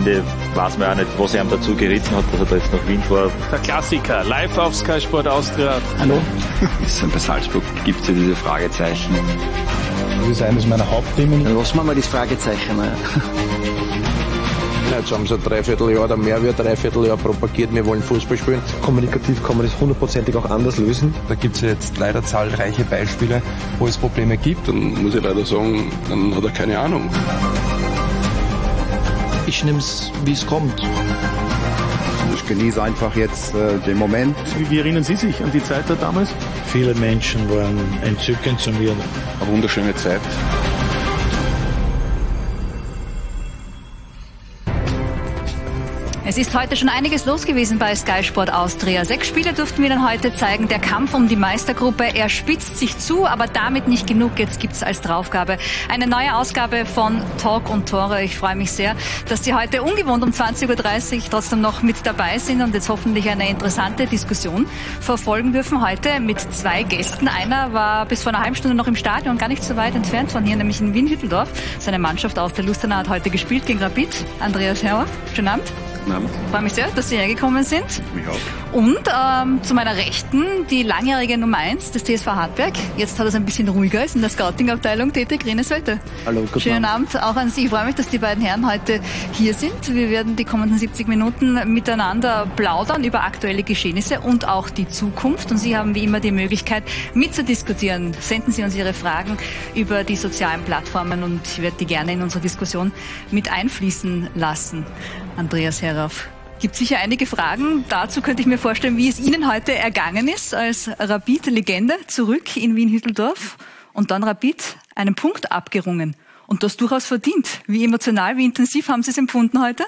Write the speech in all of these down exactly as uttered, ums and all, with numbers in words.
Ende weiß man auch nicht, was er ihm dazu geritten hat, dass er da jetzt nach Wien fährt. Der Klassiker, live auf Sky Sport Austria. Hallo? Bei Salzburg gibt es ja diese Fragezeichen. Das ist eines meiner Hauptthemen. Dann lassen wir mal das Fragezeichen. Jetzt haben sie ein Dreivierteljahr oder mehr wie ein Dreivierteljahr propagiert, wir wollen Fußball spielen. Kommunikativ kann man das hundertprozentig auch anders lösen. Da gibt es ja jetzt leider zahlreiche Beispiele, wo es Probleme gibt. Dann muss ich leider sagen, dann hat er keine Ahnung. Ich nehme es, wie es kommt. Ich genieße einfach jetzt äh, den Moment. Wie, wie erinnern Sie sich an die Zeit da damals? Viele Menschen waren entzückend zu mir. Eine wunderschöne Zeit. Es ist heute schon einiges los gewesen bei Sky Sport Austria. Sechs Spiele durften wir dann heute zeigen. Der Kampf um die Meistergruppe, er spitzt sich zu, aber damit nicht genug. Jetzt gibt's als Draufgabe eine neue Ausgabe von Talk und Tore. Ich freue mich sehr, dass Sie heute ungewohnt um zwanzig Uhr dreißig trotzdem noch mit dabei sind und jetzt hoffentlich eine interessante Diskussion verfolgen dürfen. Heute mit zwei Gästen. Einer war bis vor einer halben Stunde noch im Stadion, gar nicht so weit entfernt von hier, nämlich in Wien-Hütteldorf. Seine Mannschaft aus der Lustenau hat heute gespielt gegen Rapid. Andreas Herrhoff, schönen Abend. Ich freue mich sehr, dass Sie hergekommen sind. Mich auch. Und ähm, zu meiner Rechten die langjährige Nummer eins des T S V Hartberg. Jetzt hat er es ein bisschen ruhiger, ist in der Scouting-Abteilung tätig. René Sölte. Hallo, guten Schönen Abend. Abend auch an Sie. Ich freue mich, dass die beiden Herren heute hier sind. Wir werden die kommenden siebzig Minuten miteinander plaudern über aktuelle Geschehnisse und auch die Zukunft. Und Sie haben wie immer die Möglichkeit mitzudiskutieren. Senden Sie uns Ihre Fragen über die sozialen Plattformen und ich werde die gerne in unsere Diskussion mit einfließen lassen. Andreas Herrhoff, gibt sicher einige Fragen. Dazu könnte ich mir vorstellen, wie es Ihnen heute ergangen ist als Rapid-Legende zurück in Wien-Hütteldorf und dann Rapid einen Punkt abgerungen. Und das durchaus verdient. Wie emotional, wie intensiv haben Sie es empfunden heute?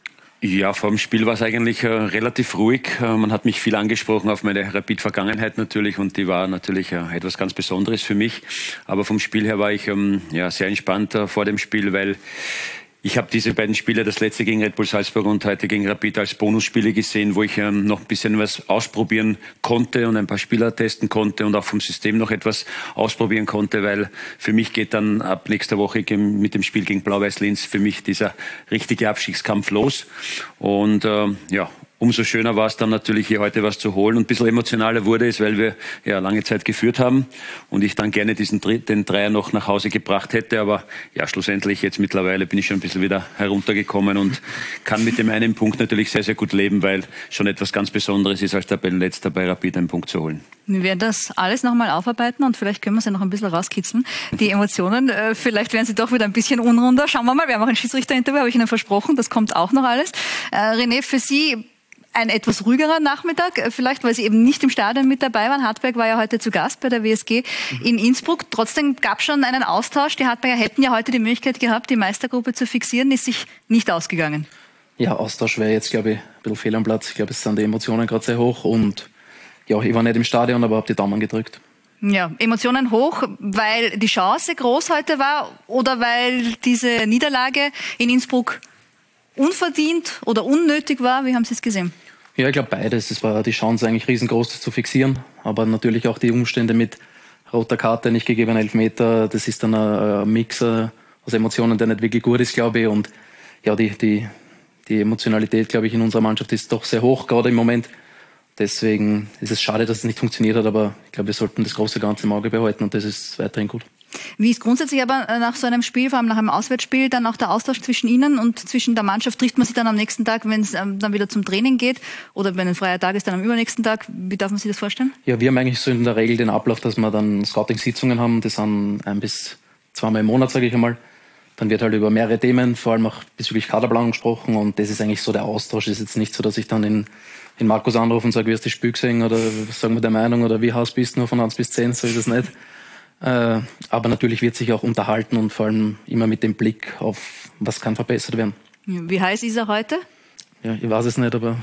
Ja, vor dem Spiel war es eigentlich äh, relativ ruhig. Äh, man hat mich viel angesprochen auf meine Rapid-Vergangenheit natürlich und die war natürlich äh, etwas ganz Besonderes für mich. Aber vom Spiel her war ich ähm, ja, sehr entspannt äh, vor dem Spiel, weil ich habe diese beiden Spiele, das letzte gegen Red Bull Salzburg und heute gegen Rapid, als Bonusspiele gesehen, wo ich ähm, noch ein bisschen was ausprobieren konnte und ein paar Spieler testen konnte und auch vom System noch etwas ausprobieren konnte, weil für mich geht dann ab nächster Woche mit dem Spiel gegen Blau-Weiß-Linz für mich dieser richtige Abstiegskampf los. Und äh, ja, umso schöner war es dann natürlich, hier heute was zu holen. Und ein bisschen emotionaler wurde es, weil wir ja lange Zeit geführt haben und ich dann gerne diesen den Dreier noch nach Hause gebracht hätte. Aber ja, schlussendlich jetzt mittlerweile bin ich schon ein bisschen wieder heruntergekommen und kann mit dem einen Punkt natürlich sehr, sehr gut leben, weil schon etwas ganz Besonderes ist, als Tabellenletzter bei Rapid einen Punkt zu holen. Wir werden das alles nochmal aufarbeiten und vielleicht können wir es ja noch ein bisschen rauskitzeln. Die Emotionen, äh, vielleicht werden sie doch wieder ein bisschen unrunder. Schauen wir mal, wir haben auch ein Schiedsrichterinterview, habe ich Ihnen versprochen, das kommt auch noch alles. Äh, René, für Sie ein etwas ruhigerer Nachmittag, vielleicht weil Sie eben nicht im Stadion mit dabei waren. Hartberg war ja heute zu Gast bei der W S G in Innsbruck. Trotzdem gab es schon einen Austausch. Die Hartberger hätten ja heute die Möglichkeit gehabt, die Meistergruppe zu fixieren. Ist sich nicht ausgegangen. Ja, Austausch wäre jetzt, glaube ich, ein bisschen fehl am Platz. Ich glaube, es sind die Emotionen gerade sehr hoch. Und ja, ich war nicht im Stadion, aber habe die Daumen gedrückt. Ja, Emotionen hoch, weil die Chance groß heute war oder weil diese Niederlage in Innsbruck unverdient oder unnötig war? Wie haben Sie es gesehen? Ja, ich glaube beides. Es war die Chance eigentlich riesengroß, das zu fixieren. Aber natürlich auch die Umstände mit roter Karte, nicht gegebener Elfmeter. Das ist dann ein Mix aus Emotionen, der nicht wirklich gut ist, glaube ich. Und ja, die, die, die Emotionalität, glaube ich, in unserer Mannschaft ist doch sehr hoch, gerade im Moment. Deswegen ist es schade, dass es nicht funktioniert hat. Aber ich glaube, wir sollten das große Ganze im Auge behalten und das ist weiterhin gut. Wie ist grundsätzlich aber nach so einem Spiel, vor allem nach einem Auswärtsspiel, dann auch der Austausch zwischen Ihnen und zwischen der Mannschaft? Trifft man sich dann am nächsten Tag, wenn es ähm, dann wieder zum Training geht? Oder wenn ein freier Tag ist, dann am übernächsten Tag? Wie darf man sich das vorstellen? Ja, wir haben eigentlich so in der Regel den Ablauf, dass wir dann Scouting-Sitzungen haben. Das sind ein bis zweimal im Monat, sage ich einmal. Dann wird halt über mehrere Themen, vor allem auch bezüglich Kaderplanung gesprochen. Und das ist eigentlich so der Austausch. Es ist jetzt nicht so, dass ich dann in, in Markus anrufe und sage, wie hast du das Spiel gesehen? Oder sagen wir der Meinung? Oder wie heiß bist du nur von eins bis zehn? So ist es nicht. Äh, aber natürlich wird sich auch unterhalten und vor allem immer mit dem Blick auf, was kann verbessert werden. Wie heiß ist er heute? Ja, ich weiß es nicht, aber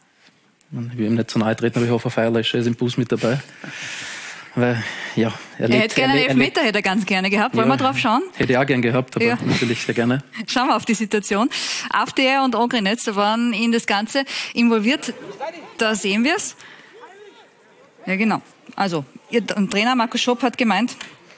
ich will ihm nicht zu nahe treten, aber ich hoffe, Feierlöscher ist im Bus mit dabei. Weil, ja, er, er hätte gerne einen Elfmeter, hätte er ganz gerne gehabt. Wollen ja, wir drauf schauen? Hätte ich auch gerne gehabt, aber ja, natürlich sehr gerne. Schauen wir auf die Situation. A F D R und Ogrinetz waren in das Ganze involviert. Da sehen wir es. Ja, genau. Also, Ihr Trainer Markus Schopp hat gemeint,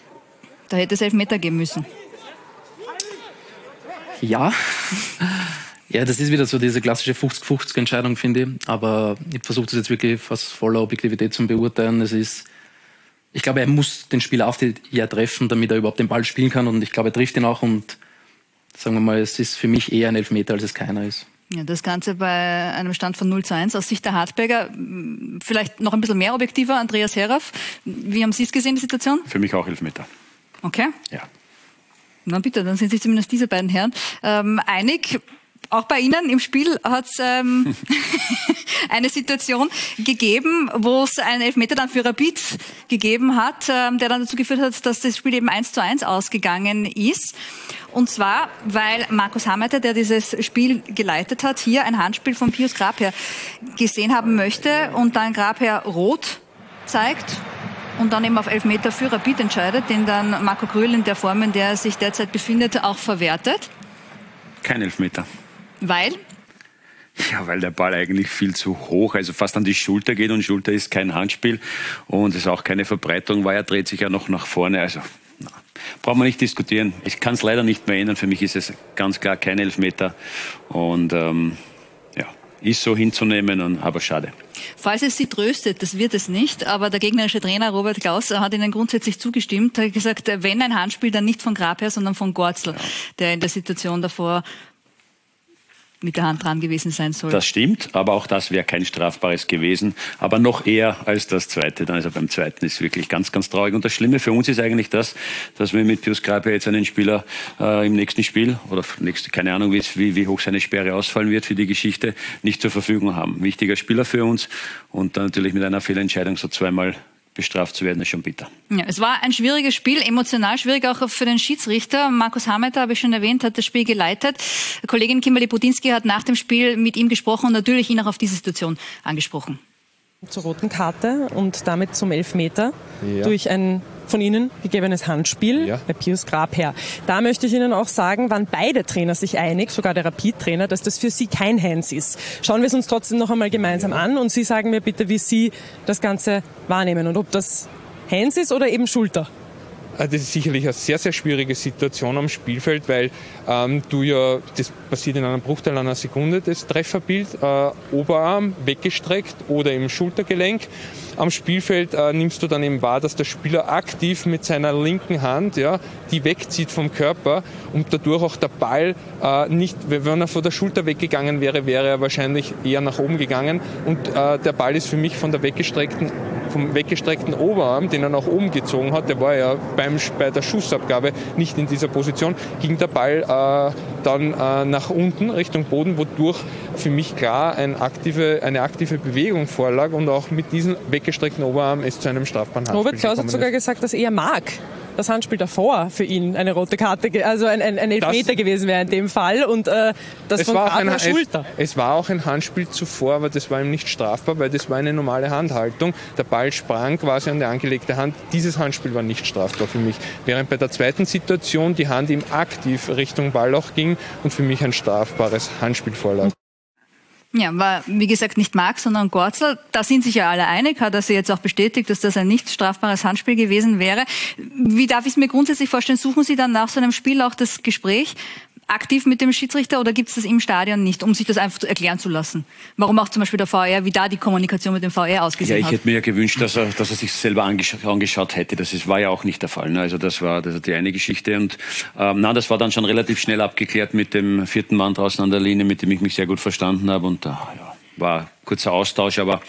da hätte es Elfmeter geben müssen. Ja, Ja, das ist wieder so diese klassische fünfzig fünfzig Entscheidung, finde ich. Aber ich versuche das jetzt wirklich fast voller Objektivität zu beurteilen. Es ist, ich glaube, er muss den Spieler auf die ja treffen, damit er überhaupt den Ball spielen kann. Und ich glaube, er trifft ihn auch. Und sagen wir mal, es ist für mich eher ein Elfmeter, als es keiner ist. Ja, das Ganze bei einem Stand von null zu eins aus Sicht der Hartberger. Vielleicht noch ein bisschen mehr objektiver, Andreas Herauf. Wie haben Sie es gesehen, die Situation? Für mich auch Elfmeter. Okay. Ja. Na bitte, dann sind sich zumindest diese beiden Herren ähm, einig. Auch bei Ihnen im Spiel hat es ähm, eine Situation gegeben, wo es einen Elfmeter dann für Rapid gegeben hat, ähm, der dann dazu geführt hat, dass das Spiel eben eins zu eins ausgegangen ist. Und zwar, weil Markus Hammeiter, der dieses Spiel geleitet hat, hier ein Handspiel von Pius Grabherr gesehen haben möchte und dann Grabherr rot zeigt und dann eben auf Elfmeter für Rapid entscheidet, den dann Marco Gröhl in der Form, in der er sich derzeit befindet, auch verwertet. Kein Elfmeter. Weil? Ja, weil der Ball eigentlich viel zu hoch, also fast an die Schulter geht und Schulter ist kein Handspiel und es ist auch keine Verbreitung, weil er dreht sich ja noch nach vorne, also na, brauchen wir nicht diskutieren. Ich kann es leider nicht mehr ändern, für mich ist es ganz klar kein Elfmeter und ähm, ja, ist so hinzunehmen, und, aber schade. Falls es Sie tröstet, das wird es nicht, aber der gegnerische Trainer Robert Klaus hat Ihnen grundsätzlich zugestimmt, hat gesagt, wenn ein Handspiel, dann nicht von Grabherr, sondern von Gorzel, ja, der in der Situation davor mit der Hand dran gewesen sein soll. Das stimmt, aber auch das wäre kein strafbares gewesen, aber noch eher als das Zweite. Also beim Zweiten ist wirklich ganz, ganz traurig. Und das Schlimme für uns ist eigentlich das, dass wir mit Pius Grabherr jetzt einen Spieler äh, im nächsten Spiel oder nächste, keine Ahnung, wie, wie hoch seine Sperre ausfallen wird für die Geschichte, nicht zur Verfügung haben. Wichtiger Spieler für uns und dann natürlich mit einer Fehlentscheidung so zweimal bestraft zu werden, ist schon bitter. Ja, es war ein schwieriges Spiel, emotional schwierig auch für den Schiedsrichter. Markus Hammeiter, habe ich schon erwähnt, hat das Spiel geleitet. Kollegin Kimberly Budinski hat nach dem Spiel mit ihm gesprochen und natürlich ihn auch auf diese Situation angesprochen. Zur roten Karte und damit zum Elfmeter Ja. durch ein von Ihnen gegebenes Handspiel Ja. bei Pius Grabherr. Da möchte ich Ihnen auch sagen, waren beide Trainer sich einig, sogar der Rapid-Trainer, dass das für Sie kein Hands ist. Schauen wir es uns trotzdem noch einmal gemeinsam ja. an und Sie sagen mir bitte, wie Sie das Ganze wahrnehmen und ob das Hands ist oder eben Schulter. Das ist sicherlich eine sehr, sehr schwierige Situation am Spielfeld, weil ähm, du ja, das passiert in einem Bruchteil einer Sekunde, das Trefferbild, äh, Oberarm weggestreckt oder im Schultergelenk. Am Spielfeld äh, nimmst du dann eben wahr, dass der Spieler aktiv mit seiner linken Hand ja, die wegzieht vom Körper und dadurch auch der Ball äh, nicht, wenn er von der Schulter weggegangen wäre, wäre er wahrscheinlich eher nach oben gegangen und äh, der Ball ist für mich von der weggestreckten vom weggestreckten Oberarm, den er nach oben gezogen hat, der war ja beim, bei der Schussabgabe nicht in dieser Position, ging der Ball äh, dann äh, nach unten Richtung Boden, wodurch für mich klar ein aktive, eine aktive Bewegung vorlag und auch mit diesem weggestreckten Oberarm es zu einem strafbaren Handspiel Robert Klaus hat sogar ist. gesagt, dass er mag. Das Handspiel davor für ihn eine rote Karte, also ein, ein, ein Elfmeter das, gewesen wäre in dem Fall und äh, das von Grabherr Schulter. Es, es war auch ein Handspiel zuvor, aber das war ihm nicht strafbar, weil das war eine normale Handhaltung. Der Ball sprang quasi an die angelegte Hand. Dieses Handspiel war nicht strafbar für mich. Während bei der zweiten Situation die Hand ihm aktiv Richtung Ballloch ging und für mich ein strafbares Handspiel vorlag. Ja, war wie gesagt nicht Marx, sondern Gorzel. Da sind sich ja alle einig, hat er sie jetzt auch bestätigt, dass das ein nicht strafbares Handspiel gewesen wäre. Wie darf ich es mir grundsätzlich vorstellen? Suchen Sie dann nach so einem Spiel auch das Gespräch aktiv mit dem Schiedsrichter oder gibt es das im Stadion nicht, um sich das einfach erklären zu lassen? Warum auch zum Beispiel der V R, wie da die Kommunikation mit dem V R ausgesehen hat? Ja, ich hätte mir ja gewünscht, dass er, dass er sich selber angesch- angeschaut hätte. Das ist, war ja auch nicht der Fall. Ne? Also das war, das war die eine Geschichte. Und ähm, na, das war dann schon relativ schnell abgeklärt mit dem vierten Mann draußen an der Linie, mit dem ich mich sehr gut verstanden habe. Und da ja, war kurzer Austausch, aber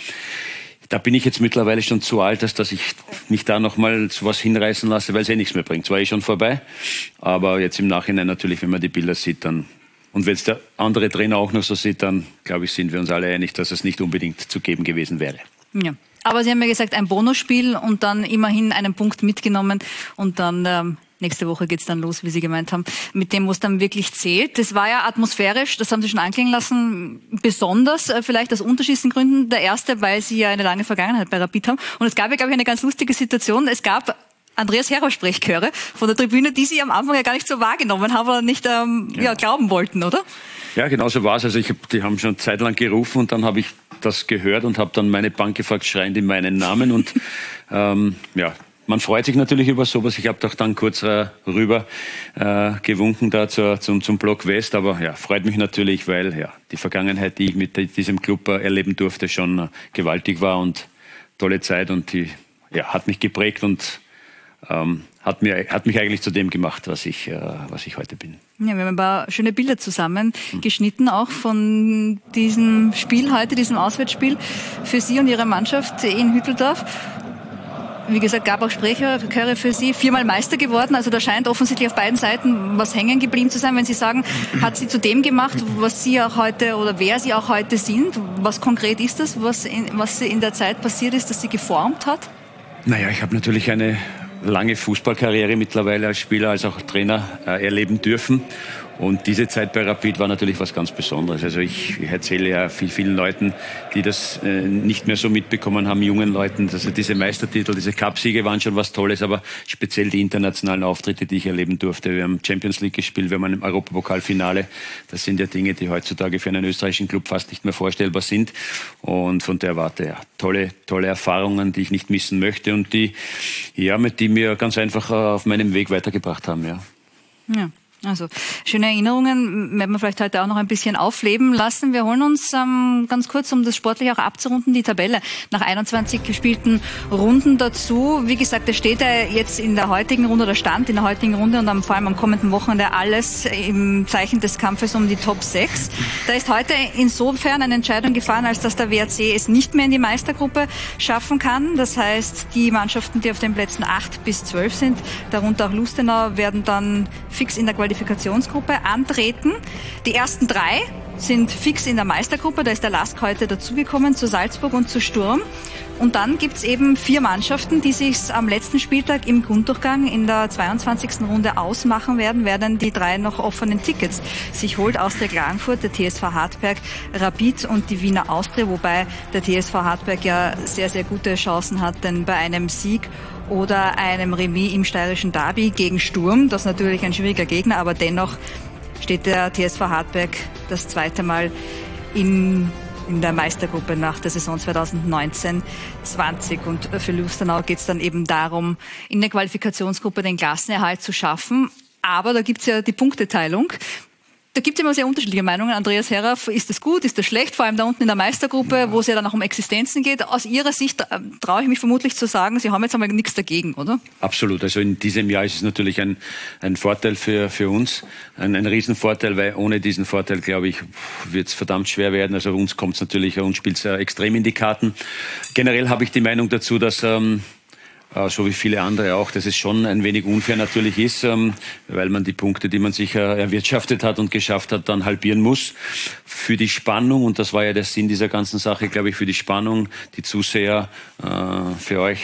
da bin ich jetzt mittlerweile schon zu alt, dass, dass ich mich da nochmal zu was hinreißen lasse, weil es eh nichts mehr bringt. Es war eh schon vorbei, aber jetzt im Nachhinein natürlich, wenn man die Bilder sieht, dann und wenn es der andere Trainer auch noch so sieht, dann glaube ich, sind wir uns alle einig, dass es nicht unbedingt zu geben gewesen wäre. Ja. Aber Sie haben ja gesagt, ein Bonusspiel und dann immerhin einen Punkt mitgenommen und dann ähm, nächste Woche geht's dann los, wie Sie gemeint haben, mit dem, wo es dann wirklich zählt. Das war ja atmosphärisch, das haben Sie schon anklingen lassen, besonders äh, vielleicht aus unterschiedlichen Gründen. Der erste, weil Sie ja eine lange Vergangenheit bei Rapid haben. Und es gab ja, glaube ich, eine ganz lustige Situation. Es gab Andreas Herauf Sprechchöre von der Tribüne, die Sie am Anfang ja gar nicht so wahrgenommen haben oder nicht ähm, ja. Ja, glauben wollten, oder? Ja, genau so war es. Also ich hab, die haben schon zeitlang gerufen und dann habe ich das gehört und habe dann meine Bank gefragt, schreiend in meinen Namen und ähm, ja, man freut sich natürlich über sowas. Ich habe doch dann kurz äh, rüber äh, gewunken da zur, zum, zum Block West. Aber ja, freut mich natürlich, weil ja die Vergangenheit, die ich mit diesem Club äh, erleben durfte, schon äh, gewaltig war und tolle Zeit. Und die ja, hat mich geprägt und ähm, hat, mir, hat mich eigentlich zu dem gemacht, was ich, äh, was ich heute bin. Ja, wir haben ein paar schöne Bilder zusammen geschnitten, auch von diesem Spiel heute, diesem Auswärtsspiel für Sie und Ihre Mannschaft in Hütteldorf. Wie gesagt, gab auch Sprechchöre für Sie, viermal Meister geworden. Also da scheint offensichtlich auf beiden Seiten was hängen geblieben zu sein. Wenn Sie sagen, hat Sie zu dem gemacht, was Sie auch heute oder wer Sie auch heute sind. Was konkret ist das, was in, was in der Zeit passiert ist, das Sie geformt hat? Naja, ich habe natürlich eine lange Fußballkarriere mittlerweile als Spieler, als auch Trainer äh, erleben dürfen. Und diese Zeit bei Rapid war natürlich was ganz Besonderes. Also ich, ich erzähle ja viel, vielen Leuten, die das äh, nicht mehr so mitbekommen haben, jungen Leuten, also diese Meistertitel, diese Cupsiege waren schon was Tolles, aber speziell die internationalen Auftritte, die ich erleben durfte. Wir haben Champions League gespielt, wir haben ein Europapokalfinale. Das sind ja Dinge, die heutzutage für einen österreichischen Club fast nicht mehr vorstellbar sind. Und von der Warte, ja, tolle, tolle Erfahrungen, die ich nicht missen möchte und die, ja, mit die mir ganz einfach auf meinem Weg weitergebracht haben, ja. Ja. Also schöne Erinnerungen werden wir vielleicht heute auch noch ein bisschen aufleben lassen. Wir holen uns ähm, ganz kurz, um das sportlich auch abzurunden, die Tabelle nach einundzwanzig gespielten Runden dazu. Wie gesagt, es steht ja jetzt in der heutigen Runde, oder stand in der heutigen Runde und am, vor allem am kommenden Wochenende alles im Zeichen des Kampfes um die Top sechs. Da ist heute insofern eine Entscheidung gefallen, als dass der W R C es nicht mehr in die Meistergruppe schaffen kann. Das heißt, die Mannschaften, die auf den Plätzen acht bis zwölf sind, darunter auch Lustenau, werden dann fix in der Qualifikation Qualifikationsgruppe antreten. Die ersten drei sind fix in der Meistergruppe. Da ist der Lask heute dazugekommen, zu Salzburg und zu Sturm. Und dann gibt's eben vier Mannschaften, die sich am letzten Spieltag im Grunddurchgang in der zweiundzwanzigsten Runde ausmachen werden, wer dann die drei noch offenen Tickets sich holt. Austria Klagenfurt, der T S V Hartberg, Rapid und die Wiener Austria, wobei der T S V Hartberg ja sehr, sehr gute Chancen hat, denn bei einem Sieg oder einem Remis im steirischen Derby gegen Sturm, das ist natürlich ein schwieriger Gegner, aber dennoch steht der T S V Hartberg das zweite Mal in in der Meistergruppe nach der Saison zweitausendneunzehn zwanzig. Und für Lustenau geht es dann eben darum, in der Qualifikationsgruppe den Klassenerhalt zu schaffen. Aber da gibt es ja die Punkteteilung. Da gibt es immer sehr unterschiedliche Meinungen. Andreas Herraff, ist das gut, ist das schlecht? Vor allem da unten in der Meistergruppe, ja, wo es ja dann auch um Existenzen geht. Aus Ihrer Sicht äh, traue ich mich vermutlich zu sagen, Sie haben jetzt einmal nichts dagegen, oder? Absolut. Also in diesem Jahr ist es natürlich ein, ein Vorteil für, für uns. Ein, ein Riesenvorteil, weil ohne diesen Vorteil, glaube ich, wird es verdammt schwer werden. Also uns kommt es natürlich, uns spielt es extrem in die Karten. Generell habe ich die Meinung dazu, dass Ähm, so wie viele andere auch, dass es schon ein wenig unfair natürlich ist, weil man die Punkte, die man sich erwirtschaftet hat und geschafft hat, dann halbieren muss. Für die Spannung, und das war ja der Sinn dieser ganzen Sache, glaube ich, für die Spannung, die Zuseher, für euch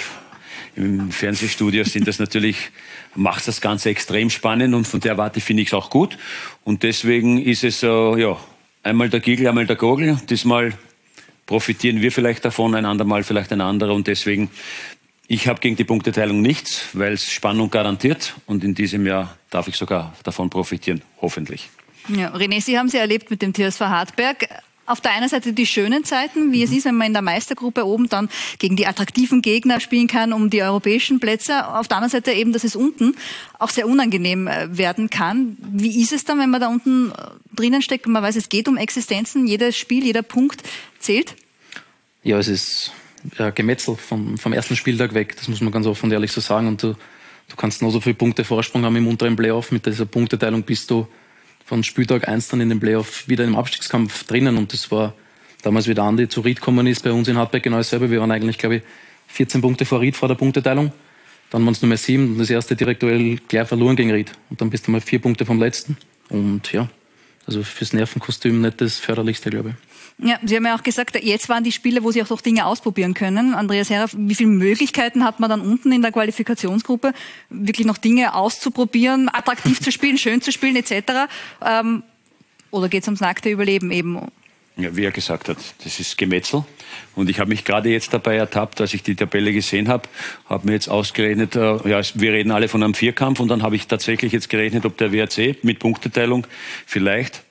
im Fernsehstudio sind das natürlich, macht das Ganze extrem spannend und von der Warte finde ich es auch gut. Und deswegen ist es, ja, einmal der Giegel, einmal der Gogel. Diesmal profitieren wir vielleicht davon, ein andermal vielleicht ein anderer und deswegen ich habe gegen die Punkteteilung nichts, weil es Spannung garantiert und in diesem Jahr darf ich sogar davon profitieren, hoffentlich. Ja, René, Sie haben sie erlebt mit dem T S V Hartberg. Auf der einen Seite die schönen Zeiten, wie es ist, wenn man in der Meistergruppe oben dann gegen die attraktiven Gegner spielen kann, um die europäischen Plätze. Auf der anderen Seite eben, dass es unten auch sehr unangenehm werden kann. Wie ist es dann, wenn man da unten drinnen steckt und man weiß, es geht um Existenzen, jedes Spiel, jeder Punkt zählt? Ja, es ist ja, Gemetzel vom, vom ersten Spieltag weg, das muss man ganz offen und ehrlich so sagen. Und du, du kannst noch so viele Punkte Vorsprung haben im unteren Playoff. Mit dieser Punkteteilung bist du von Spieltag eins dann in den Playoff wieder im Abstiegskampf drinnen. Und das war damals, wie der Andi zu Ried gekommen ist, bei uns in Hartberg genau dasselbe. Wir waren eigentlich, glaube ich, vierzehn Punkte vor Ried vor der Punkteteilung. Dann waren es nur mehr sieben und das erste direkt gleich verloren gegen Ried. Und dann bist du mal vier Punkte vom letzten. Und ja, also fürs Nervenkostüm nicht das Förderlichste, glaube ich. Ja, Sie haben ja auch gesagt, jetzt waren die Spiele, wo Sie auch noch Dinge ausprobieren können. Andreas Herraff, wie viele Möglichkeiten hat man dann unten in der Qualifikationsgruppe, wirklich noch Dinge auszuprobieren, attraktiv zu spielen, schön zu spielen et cetera? Ähm, oder geht es ums nackte Überleben eben? Ja, wie er gesagt hat, das ist Gemetzel. Und ich habe mich gerade jetzt dabei ertappt, als ich die Tabelle gesehen habe, habe mir jetzt ausgerechnet, äh, ja, wir reden alle von einem Vierkampf und dann habe ich tatsächlich jetzt gerechnet, ob der W R C mit Punkteteilung vielleicht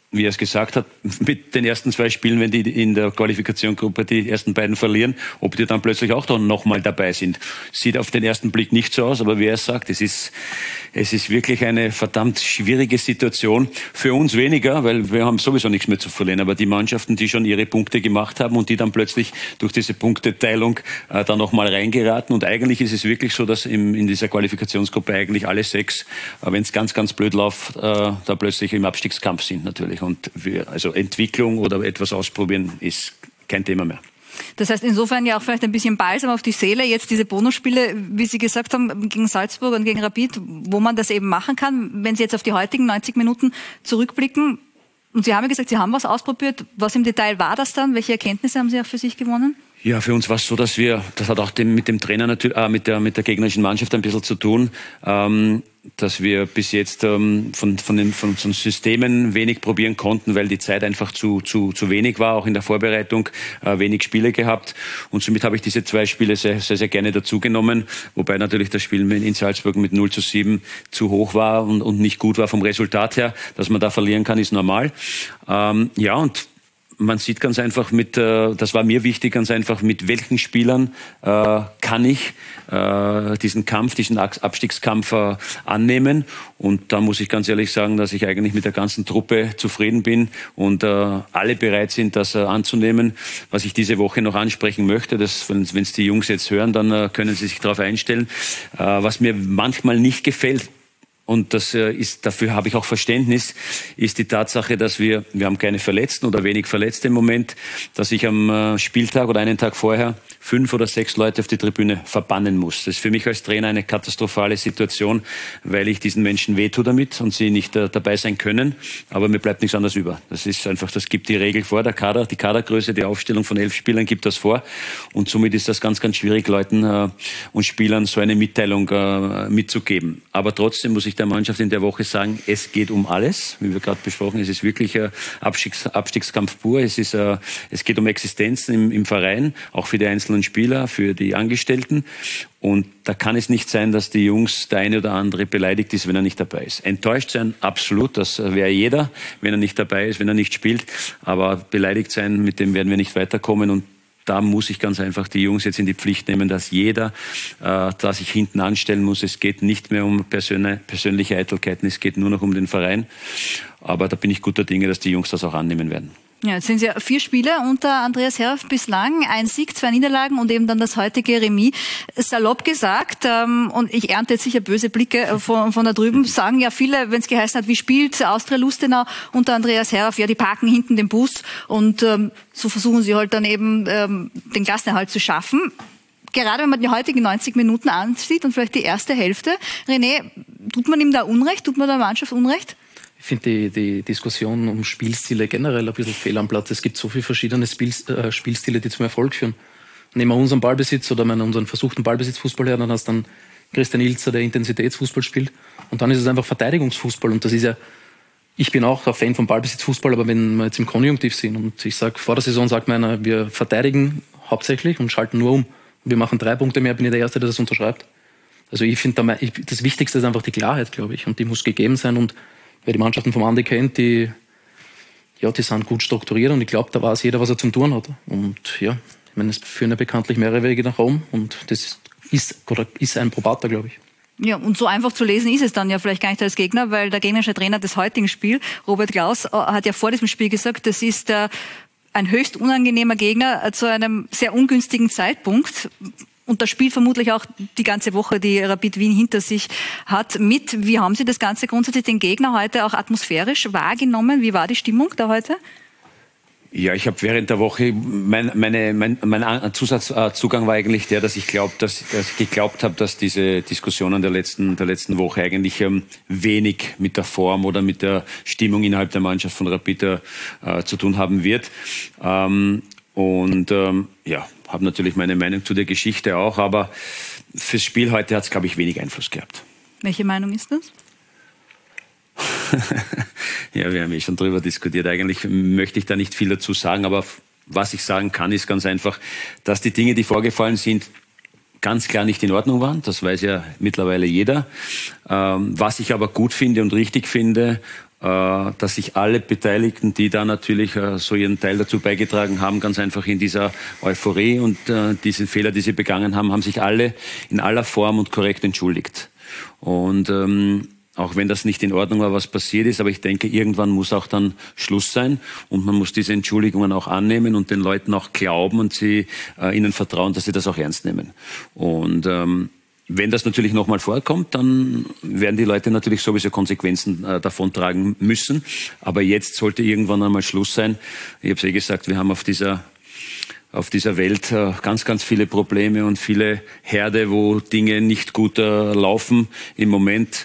wie er es gesagt hat, mit den ersten zwei Spielen, wenn die in der Qualifikationsgruppe die ersten beiden verlieren, ob die dann plötzlich auch dann nochmal dabei sind. Sieht auf den ersten Blick nicht so aus, aber wie er sagt, es ist, es ist wirklich eine verdammt schwierige Situation. Für uns weniger, weil wir haben sowieso nichts mehr zu verlieren, aber die Mannschaften, die schon ihre Punkte gemacht haben und die dann plötzlich durch diese Punkteteilung äh, da nochmal reingeraten. Und eigentlich ist es wirklich so, dass im, in dieser Qualifikationsgruppe eigentlich alle sechs, äh, wenn es ganz, ganz blöd läuft, äh, da plötzlich im Abstiegskampf sind natürlich. Und wir, also Entwicklung oder etwas ausprobieren ist kein Thema mehr. Das heißt insofern ja auch vielleicht ein bisschen Balsam auf die Seele, jetzt diese Bonusspiele, wie Sie gesagt haben, gegen Salzburg und gegen Rapid, wo man das eben machen kann. Wenn Sie jetzt auf die heutigen neunzig Minuten zurückblicken, und Sie haben ja gesagt, Sie haben was ausprobiert. Was im Detail war das dann? Welche Erkenntnisse haben Sie auch für sich gewonnen? Ja, für uns war es so, dass wir, das hat auch dem, mit dem Trainer, natürlich, äh, mit der, mit der gegnerischen Mannschaft ein bisschen zu tun, ähm, dass wir bis jetzt ähm, von, von, den, von unseren Systemen wenig probieren konnten, weil die Zeit einfach zu, zu, zu wenig war, auch in der Vorbereitung äh, wenig Spiele gehabt. Und somit habe ich diese zwei Spiele sehr, sehr, sehr gerne dazugenommen, wobei natürlich das Spiel in Salzburg mit null zu sieben zu hoch war und, und nicht gut war vom Resultat her. Dass man da verlieren kann, ist normal. Ähm, ja, und man sieht ganz einfach mit, äh, das war mir wichtig, ganz einfach, mit welchen Spielern äh, kann ich äh, diesen Kampf, diesen Abstiegskampf äh, annehmen. Und da muss ich ganz ehrlich sagen, dass ich eigentlich mit der ganzen Truppe zufrieden bin und äh, alle bereit sind, das äh, anzunehmen. Was ich diese Woche noch ansprechen möchte, dass, wenn es die Jungs jetzt hören, dann äh, können sie sich darauf einstellen. Äh, was mir manchmal nicht gefällt, und das ist, dafür habe ich auch Verständnis, ist die Tatsache, dass wir, wir haben keine Verletzten oder wenig Verletzte im Moment, dass ich am Spieltag oder einen Tag vorher fünf oder sechs Leute auf die Tribüne verbannen muss. Das ist für mich als Trainer eine katastrophale Situation, weil ich diesen Menschen wehtue damit und sie nicht äh, dabei sein können. Aber mir bleibt nichts anderes über. Das ist einfach, das gibt die Regel vor, der Kader, die Kadergröße, die Aufstellung von elf Spielern gibt das vor. Und somit ist das ganz, ganz schwierig, Leuten äh, und Spielern so eine Mitteilung äh, mitzugeben. Aber trotzdem muss ich der Mannschaft in der Woche sagen, es geht um alles, wie wir gerade besprochen, es ist wirklich äh, Abstiegs, Abstiegskampf pur, es, ist, äh, es geht um Existenzen im, im Verein, auch für die einzelnen Spieler, für die Angestellten. Und da kann es nicht sein, dass die Jungs, der eine oder andere beleidigt ist, wenn er nicht dabei ist. Enttäuscht sein, absolut, das wäre jeder, wenn er nicht dabei ist, wenn er nicht spielt. Aber beleidigt sein, mit dem werden wir nicht weiterkommen. Und da muss ich ganz einfach die Jungs jetzt in die Pflicht nehmen, dass jeder äh, da sich hinten anstellen muss. Es geht nicht mehr um persönliche, persönliche Eitelkeiten, es geht nur noch um den Verein. Aber da bin ich guter Dinge, dass die Jungs das auch annehmen werden. Ja, jetzt sind es ja vier Spiele unter Andreas Heraf bislang. Ein Sieg, zwei Niederlagen und eben dann das heutige Remis. Salopp gesagt, ähm, und ich ernte jetzt sicher böse Blicke von, von da drüben, sagen ja viele, wenn es geheißen hat, wie spielt Austria Lustenau unter Andreas Heraf? Ja, die parken hinten den Bus und ähm, so versuchen sie halt dann eben ähm, den Klassenerhalt zu schaffen. Gerade wenn man die heutigen neunzig Minuten ansieht und vielleicht die erste Hälfte, René, tut man ihm da Unrecht? Tut man der Mannschaft Unrecht? Ich finde die, die Diskussion um Spielstile generell ein bisschen fehl am Platz. Es gibt so viele verschiedene Spiel, äh, Spielstile, die zum Erfolg führen. Nehmen wir unseren Ballbesitz oder meinen, unseren versuchten Ballbesitzfußball her, dann hast du dann Christian Ilzer, der Intensitätsfußball spielt. Und dann ist es einfach Verteidigungsfußball. Und das ist ja, ich bin auch ein Fan von Ballbesitzfußball, aber wenn wir jetzt im Konjunktiv sind und ich sage, vor der Saison sagt meiner, wir verteidigen hauptsächlich und schalten nur um. Wir machen drei Punkte mehr, bin ich der Erste, der das unterschreibt. Also ich finde, das Wichtigste ist einfach die Klarheit, glaube ich. Und die muss gegeben sein. Und wer die Mannschaften vom Andi kennt, die, ja, die sind gut strukturiert und ich glaube, da weiß jeder, was er zum tun hat. Und ja, ich meine, es führen ja bekanntlich mehrere Wege nach Rom und das ist, oder ist ein Probater, glaube ich. Ja, und so einfach zu lesen ist es dann ja vielleicht gar nicht als Gegner, weil der gegnerische Trainer des heutigen Spiels, Robert Klaus, hat ja vor diesem Spiel gesagt, das ist äh, ein höchst unangenehmer Gegner äh, zu einem sehr ungünstigen Zeitpunkt. Und das Spiel vermutlich auch die ganze Woche, die Rapid Wien hinter sich hat, mit. Wie haben Sie das Ganze grundsätzlich, den Gegner heute auch atmosphärisch wahrgenommen? Wie war die Stimmung da heute? Ja, ich habe während der Woche, mein, meine, mein, mein Zusatzzugang war eigentlich der, dass ich, glaub, dass, dass ich geglaubt habe, dass diese Diskussionen der letzten, der letzten Woche eigentlich ähm, wenig mit der Form oder mit der Stimmung innerhalb der Mannschaft von Rapid äh, zu tun haben wird. Ähm, und ähm, ja, habe natürlich meine Meinung zu der Geschichte auch, aber fürs Spiel heute hat es, glaube ich, wenig Einfluss gehabt. Welche Meinung ist das? Ja, wir haben eh schon drüber diskutiert. Eigentlich möchte ich da nicht viel dazu sagen, aber was ich sagen kann, ist ganz einfach, dass die Dinge, die vorgefallen sind, ganz klar nicht in Ordnung waren. Das weiß ja mittlerweile jeder. Ähm, was ich aber gut finde und richtig finde, äh, dass sich alle Beteiligten, die da natürlich äh, so ihren Teil dazu beigetragen haben, ganz einfach in dieser Euphorie und äh, diese Fehler, die sie begangen haben, haben sich alle in aller Form und korrekt entschuldigt. Und ähm, auch wenn das nicht in Ordnung war, was passiert ist, aber ich denke, irgendwann muss auch dann Schluss sein und man muss diese Entschuldigungen auch annehmen und den Leuten auch glauben und sie äh, ihnen vertrauen, dass sie das auch ernst nehmen. Und ähm, wenn das natürlich nochmal vorkommt, dann werden die Leute natürlich sowieso Konsequenzen äh, davontragen müssen. Aber jetzt sollte irgendwann einmal Schluss sein. Ich habe es eh gesagt, wir haben auf dieser auf dieser Welt äh, ganz, ganz viele Probleme und viele Herde, wo Dinge nicht gut äh, laufen im Moment.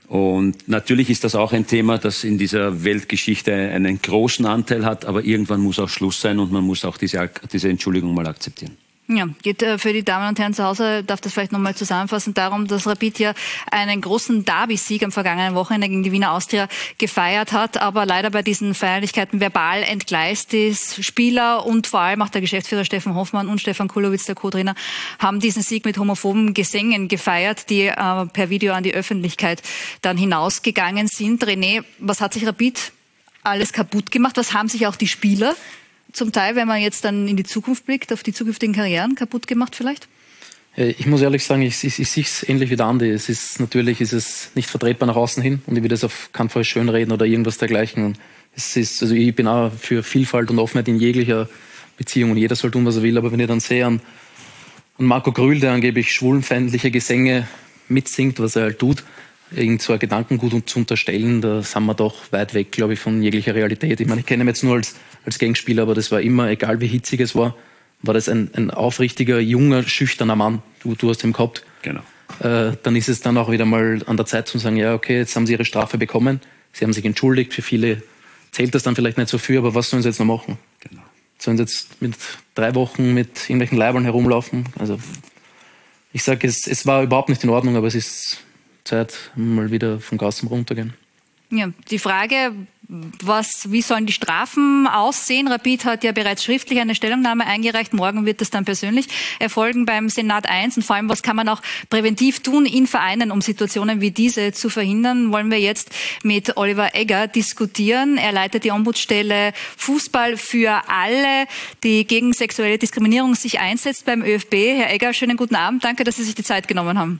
Und natürlich ist das auch ein Thema, das in dieser Weltgeschichte einen großen Anteil hat, aber irgendwann muss auch Schluss sein und man muss auch diese, diese Entschuldigung mal akzeptieren. Ja, geht äh, für die Damen und Herren zu Hause, darf das vielleicht nochmal zusammenfassen, darum, dass Rapid ja einen großen Derby-Sieg am vergangenen Wochenende gegen die Wiener Austria gefeiert hat, aber leider bei diesen Feierlichkeiten verbal entgleist ist. Spieler und vor allem auch der Geschäftsführer Steffen Hoffmann und Stefan Kulowitz, der Co-Trainer, haben diesen Sieg mit homophoben Gesängen gefeiert, die äh, per Video an die Öffentlichkeit dann hinausgegangen sind. René, was hat sich Rapid alles kaputt gemacht? Was haben sich auch die Spieler zum Teil, wenn man jetzt dann in die Zukunft blickt, auf die zukünftigen Karrieren kaputt gemacht vielleicht? Ich muss ehrlich sagen, ich, ich, ich sehe es ähnlich wie der Andi. Es ist natürlich ist es nicht vertretbar nach außen hin und ich will das auf keinen Fall schönreden oder irgendwas dergleichen. Und es ist, also ich bin auch für Vielfalt und Offenheit in jeglicher Beziehung und jeder soll tun, was er will. Aber wenn ich dann sehe an, an Marco Grühl, der angeblich schwulenfeindliche Gesänge mitsingt, was er halt tut, irgend so ein Gedankengut zu unterstellen, da sind wir doch weit weg, glaube ich, von jeglicher Realität. Ich meine, ich kenne ihn jetzt nur als, als Gangspieler, aber das war immer, egal wie hitzig es war, war das ein, ein aufrichtiger, junger, schüchterner Mann. Du, du hast ihn gehabt. Genau. Äh, dann ist es dann auch wieder mal an der Zeit zu sagen, ja, okay, jetzt haben sie ihre Strafe bekommen, sie haben sich entschuldigt, für viele zählt das dann vielleicht nicht so viel, aber was sollen sie jetzt noch machen? Genau. Sollen sie jetzt mit drei Wochen mit irgendwelchen Leibern herumlaufen? Also ich sage, es, es war überhaupt nicht in Ordnung, aber es ist Zeit, mal wieder vom Gas zum Runtergehen. Ja, die Frage, was, wie sollen die Strafen aussehen? Rapid hat ja bereits schriftlich eine Stellungnahme eingereicht. Morgen wird das dann persönlich erfolgen beim Senat eins. Und vor allem, was kann man auch präventiv tun in Vereinen, um Situationen wie diese zu verhindern, wollen wir jetzt mit Oliver Egger diskutieren. Er leitet die Ombudsstelle Fußball für alle, die gegen sexuelle Diskriminierung sich einsetzt beim ÖFB. Herr Egger, schönen guten Abend. Danke, dass Sie sich die Zeit genommen haben.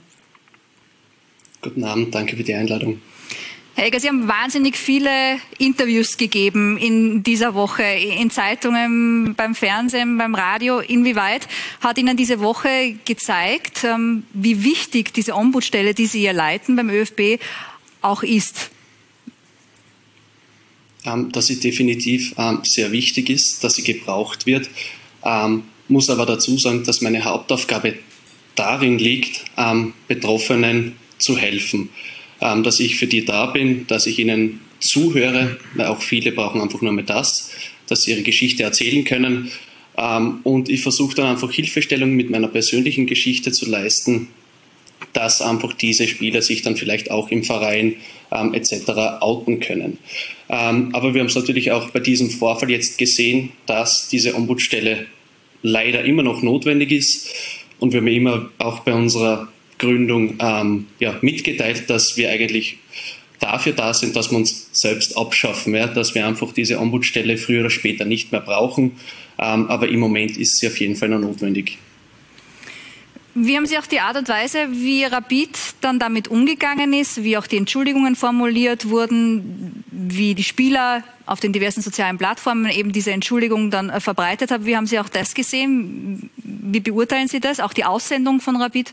Guten Abend, danke für die Einladung. Herr Egger, Sie haben wahnsinnig viele Interviews gegeben in dieser Woche, in Zeitungen, beim Fernsehen, beim Radio. Inwieweit hat Ihnen diese Woche gezeigt, wie wichtig diese Ombudsstelle, die Sie hier leiten beim ÖFB, auch ist? Dass sie definitiv sehr wichtig ist, dass sie gebraucht wird. Muss aber dazu sagen, dass meine Hauptaufgabe darin liegt, Betroffenen zu helfen. Ähm, dass ich für die da bin, dass ich ihnen zuhöre, weil auch viele brauchen einfach nur mehr das, dass sie ihre Geschichte erzählen können. Ähm, und ich versuche dann einfach Hilfestellung mit meiner persönlichen Geschichte zu leisten, dass einfach diese Spieler sich dann vielleicht auch im Verein ähm, et cetera outen können. Ähm, aber wir haben es natürlich auch bei diesem Vorfall jetzt gesehen, dass diese Ombudsstelle leider immer noch notwendig ist. Und wir haben immer auch bei unserer Gründung ähm, ja, mitgeteilt, dass wir eigentlich dafür da sind, dass wir uns selbst abschaffen, ja, dass wir einfach diese Ombudsstelle früher oder später nicht mehr brauchen. Ähm, aber im Moment ist sie auf jeden Fall noch notwendig. Wie haben Sie auch die Art und Weise, wie Rapid dann damit umgegangen ist, wie auch die Entschuldigungen formuliert wurden, wie die Spieler auf den diversen sozialen Plattformen eben diese Entschuldigung dann äh, verbreitet haben? Wie haben Sie auch das gesehen? Wie beurteilen Sie das? Auch die Aussendung von Rapid?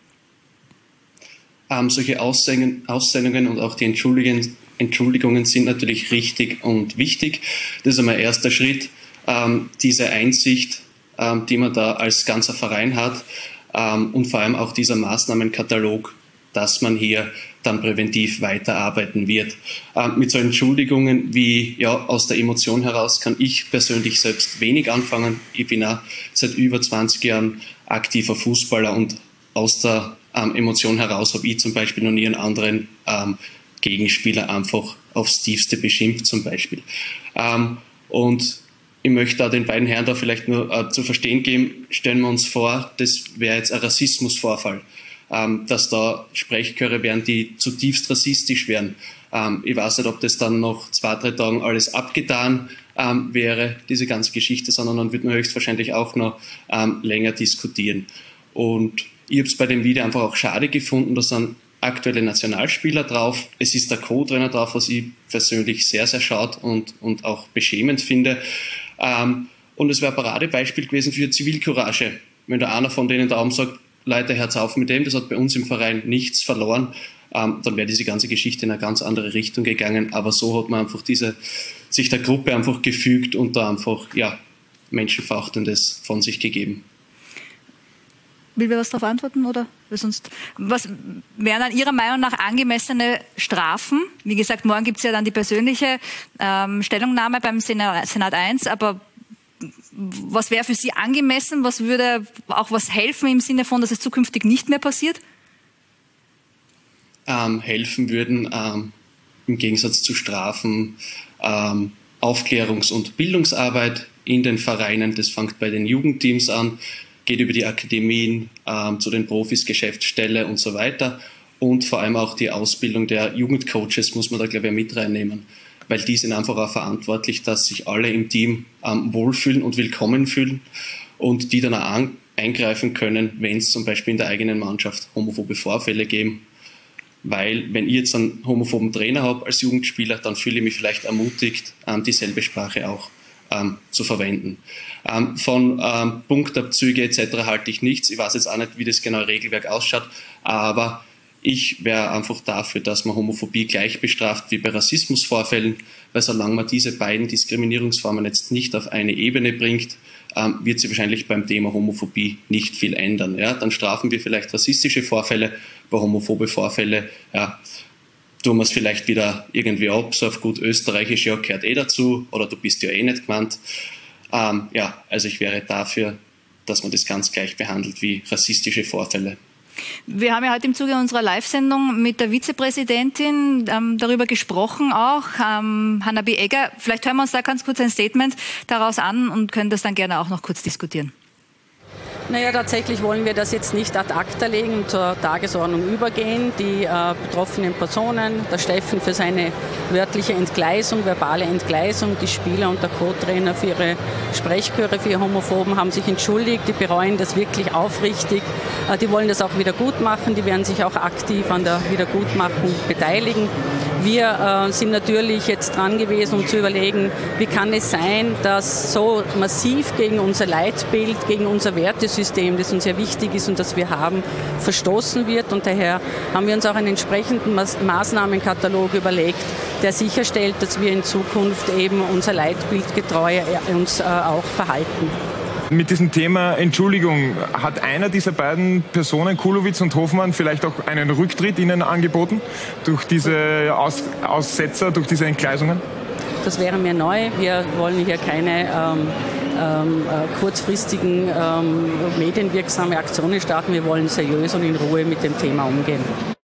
Ähm, solche Aussendungen, Aussendungen und auch die Entschuldigungen, Entschuldigungen sind natürlich richtig und wichtig. Das ist einmal erster Schritt, ähm, diese Einsicht, ähm, die man da als ganzer Verein hat, ähm, und vor allem auch dieser Maßnahmenkatalog, dass man hier dann präventiv weiterarbeiten wird. Ähm, mit so Entschuldigungen wie ja, aus der Emotion heraus kann ich persönlich selbst wenig anfangen. Ich bin auch seit über zwanzig Jahren aktiver Fußballer und aus der Ähm, Emotion heraus habe ich zum Beispiel noch nie einen anderen ähm, Gegenspieler einfach aufs Tiefste beschimpft zum Beispiel. Ähm, und ich möchte da den beiden Herren da vielleicht nur äh, zu verstehen geben, stellen wir uns vor, das wäre jetzt ein Rassismusvorfall, ähm, dass da Sprechchöre wären, die zutiefst rassistisch wären. Ähm, ich weiß nicht, ob das dann nach zwei, drei Tagen alles abgetan ähm, wäre, diese ganze Geschichte, sondern dann würde man höchstwahrscheinlich auch noch ähm, länger diskutieren. Und ich habe es bei dem Video einfach auch schade gefunden, da sind aktuelle Nationalspieler drauf, es ist der Co-Trainer drauf, was ich persönlich sehr, sehr schade und, und auch beschämend finde. Ähm, und es wäre ein Paradebeispiel gewesen für Zivilcourage. Wenn da einer von denen da oben sagt, Leute, hört's auf mit dem, das hat bei uns im Verein nichts verloren, ähm, dann wäre diese ganze Geschichte in eine ganz andere Richtung gegangen. Aber so hat man einfach diese, sich der Gruppe einfach gefügt und da einfach, ja, Menschenverachtendes von sich gegeben. Will wir was darauf antworten, oder? Sonst, was wären dann Ihrer Meinung nach angemessene Strafen? Wie gesagt, morgen gibt es ja dann die persönliche ähm, Stellungnahme beim Senat, Senat eins, aber was wäre für Sie angemessen? Was würde auch was helfen im Sinne von, dass es zukünftig nicht mehr passiert? Ähm, helfen würden, ähm, im Gegensatz zu Strafen, ähm, Aufklärungs- und Bildungsarbeit in den Vereinen. Das fängt bei den Jugendteams an, geht über die Akademien ähm, zu den Profis, Geschäftsstelle und so weiter. Und vor allem auch die Ausbildung der Jugendcoaches muss man da, glaube ich, mit reinnehmen. Weil die sind einfach auch verantwortlich, dass sich alle im Team ähm, wohlfühlen und willkommen fühlen und die dann auch an, eingreifen können, wenn es zum Beispiel in der eigenen Mannschaft homophobe Vorfälle geben. Weil wenn ich jetzt einen homophoben Trainer habe als Jugendspieler, dann fühle ich mich vielleicht ermutigt, ähm, dieselbe Sprache auch Ähm, zu verwenden. Ähm, von ähm, Punktabzüge et cetera halte ich nichts. Ich weiß jetzt auch nicht, wie das genaue Regelwerk ausschaut, aber ich wäre einfach dafür, dass man Homophobie gleich bestraft wie bei Rassismusvorfällen, weil solange man diese beiden Diskriminierungsformen jetzt nicht auf eine Ebene bringt, ähm, wird sich wahrscheinlich beim Thema Homophobie nicht viel ändern. Ja? Dann strafen wir vielleicht rassistische Vorfälle, bei homophobe Vorfälle, ja, tun wir es vielleicht wieder irgendwie ab, so auf gut österreichisch, ja, gehört eh dazu, oder du bist ja eh nicht gemeint. Ähm, ja, also ich wäre dafür, dass man das ganz gleich behandelt wie rassistische Vorfälle. Wir haben ja heute im Zuge unserer Live-Sendung mit der Vizepräsidentin ähm, darüber gesprochen auch, ähm, Hannah-B. Egger. Vielleicht hören wir uns da ganz kurz ein Statement daraus an und können das dann gerne auch noch kurz diskutieren. Naja, tatsächlich wollen wir das jetzt nicht ad acta legen und zur Tagesordnung übergehen. Die äh, betroffenen Personen, der Steffen für seine wörtliche Entgleisung, verbale Entgleisung, die Spieler und der Co-Trainer für ihre Sprechchöre, für ihre Homophoben haben sich entschuldigt. Die bereuen das wirklich aufrichtig. Äh, die wollen das auch wieder gut machen. Die werden sich auch aktiv an der Wiedergutmachung beteiligen. Wir äh, sind natürlich jetzt dran gewesen, um zu überlegen, wie kann es sein, dass so massiv gegen unser Leitbild, gegen unser Wertesystem, das uns ja wichtig ist und das wir haben, verstoßen wird. Und daher haben wir uns auch einen entsprechenden Maßnahmenkatalog überlegt, der sicherstellt, dass wir in Zukunft eben unser Leitbild getreu uns äh, auch verhalten. Mit diesem Thema Entschuldigung, hat einer dieser beiden Personen, Kulowitz und Hofmann, vielleicht auch einen Rücktritt Ihnen angeboten durch diese Aus Aussetzer, durch diese Entgleisungen? Das wäre mir neu. Wir wollen hier keine ähm, ähm, kurzfristigen ähm, medienwirksame Aktionen starten. Wir wollen seriös und in Ruhe mit dem Thema umgehen.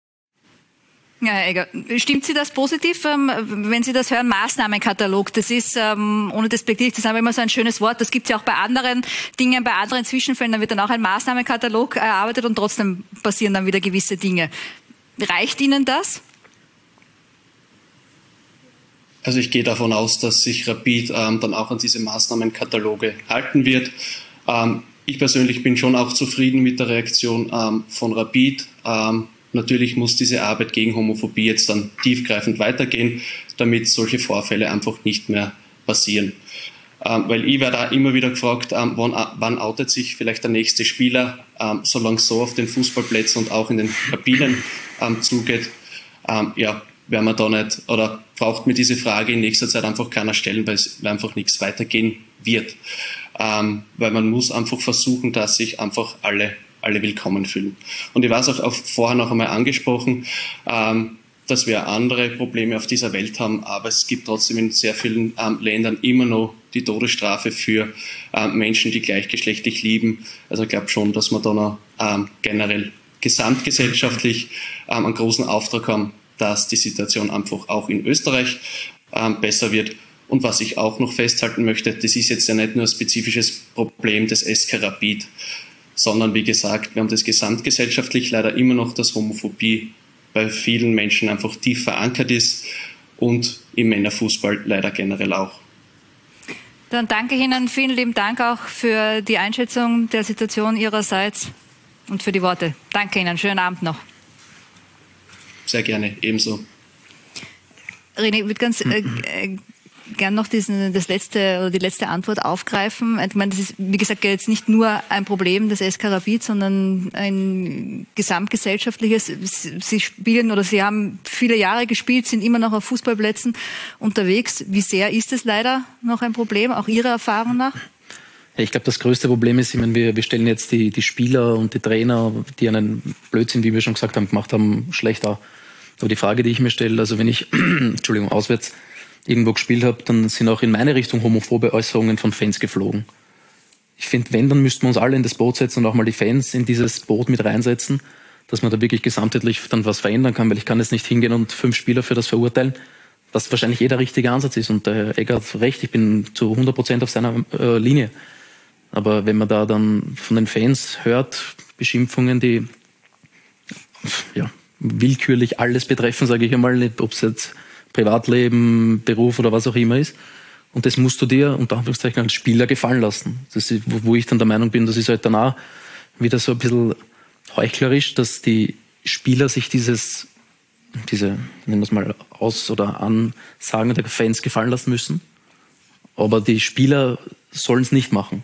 Ja, Herr Egger, stimmt Sie das positiv, wenn Sie das hören, Maßnahmenkatalog? Das ist, ohne despektierlich zu sein, immer so ein schönes Wort. Das gibt es ja auch bei anderen Dingen, bei anderen Zwischenfällen. Da wird dann auch ein Maßnahmenkatalog erarbeitet und trotzdem passieren dann wieder gewisse Dinge. Reicht Ihnen das? Also ich gehe davon aus, dass sich Rapid ähm, dann auch an diese Maßnahmenkataloge halten wird. Ähm, ich persönlich bin schon auch zufrieden mit der Reaktion ähm, von Rapid. Ähm, Natürlich muss diese Arbeit gegen Homophobie jetzt dann tiefgreifend weitergehen, damit solche Vorfälle einfach nicht mehr passieren. Ähm, weil ich werde da immer wieder gefragt, ähm, wann, wann outet sich vielleicht der nächste Spieler, ähm, solange es so auf den Fußballplätzen und auch in den Kabinen ähm, zugeht. Ähm, ja, werden wir da nicht, oder braucht mir diese Frage in nächster Zeit einfach keiner stellen, weil es einfach nichts weitergehen wird. Ähm, weil man muss einfach versuchen, dass sich einfach alle alle willkommen fühlen. Und ich weiß auch, auch vorher noch einmal angesprochen, ähm, dass wir andere Probleme auf dieser Welt haben, aber es gibt trotzdem in sehr vielen ähm, Ländern immer noch die Todesstrafe für ähm, Menschen, die gleichgeschlechtlich lieben. Also ich glaube schon, dass wir da noch ähm, generell gesamtgesellschaftlich ähm, einen großen Auftrag haben, dass die Situation einfach auch in Österreich ähm, besser wird. Und was ich auch noch festhalten möchte, das ist jetzt ja nicht nur ein spezifisches Problem des S K Rapid, sondern wie gesagt, wir haben das gesamtgesellschaftlich leider immer noch, dass Homophobie bei vielen Menschen einfach tief verankert ist und im Männerfußball leider generell auch. Dann danke ich Ihnen, vielen lieben Dank auch für die Einschätzung der Situation Ihrerseits und für die Worte. Danke Ihnen, schönen Abend noch. Sehr gerne, ebenso. René, ich würde ganz äh, äh, gern noch diesen, das letzte, oder die letzte Antwort aufgreifen. Ich meine, das ist, wie gesagt, jetzt nicht nur ein Problem des S K Rapid, sondern ein gesamtgesellschaftliches. Sie spielen oder Sie haben viele Jahre gespielt, sind immer noch auf Fußballplätzen unterwegs. Wie sehr ist es leider noch ein Problem, auch Ihrer Erfahrung nach? Ja, ich glaube, das größte Problem ist, ich meine, wir, wir stellen jetzt die, die Spieler und die Trainer, die einen Blödsinn, wie wir schon gesagt haben, gemacht haben, schlecht dar. Aber die Frage, die ich mir stelle, also wenn ich, Entschuldigung, auswärts irgendwo gespielt habe, dann sind auch in meine Richtung homophobe Äußerungen von Fans geflogen. Ich finde, wenn, dann müssten wir uns alle in das Boot setzen und auch mal die Fans in dieses Boot mit reinsetzen, dass man da wirklich gesamtheitlich dann was verändern kann, weil ich kann jetzt nicht hingehen und fünf Spieler für das verurteilen, was wahrscheinlich jeder richtige Ansatz ist. Und der Egger hat recht, ich bin zu hundert Prozent auf seiner äh, Linie. Aber wenn man da dann von den Fans hört, Beschimpfungen, die ja, willkürlich alles betreffen, sage ich einmal, ob es jetzt Privatleben, Beruf oder was auch immer ist. Und das musst du dir unter Anführungszeichen als Spieler gefallen lassen. Das ist, wo ich dann der Meinung bin, das ist halt danach wieder so ein bisschen heuchlerisch, dass die Spieler sich dieses, diese, nennen wir es mal, Aus- oder Ansagen der Fans gefallen lassen müssen. Aber die Spieler sollen es nicht machen.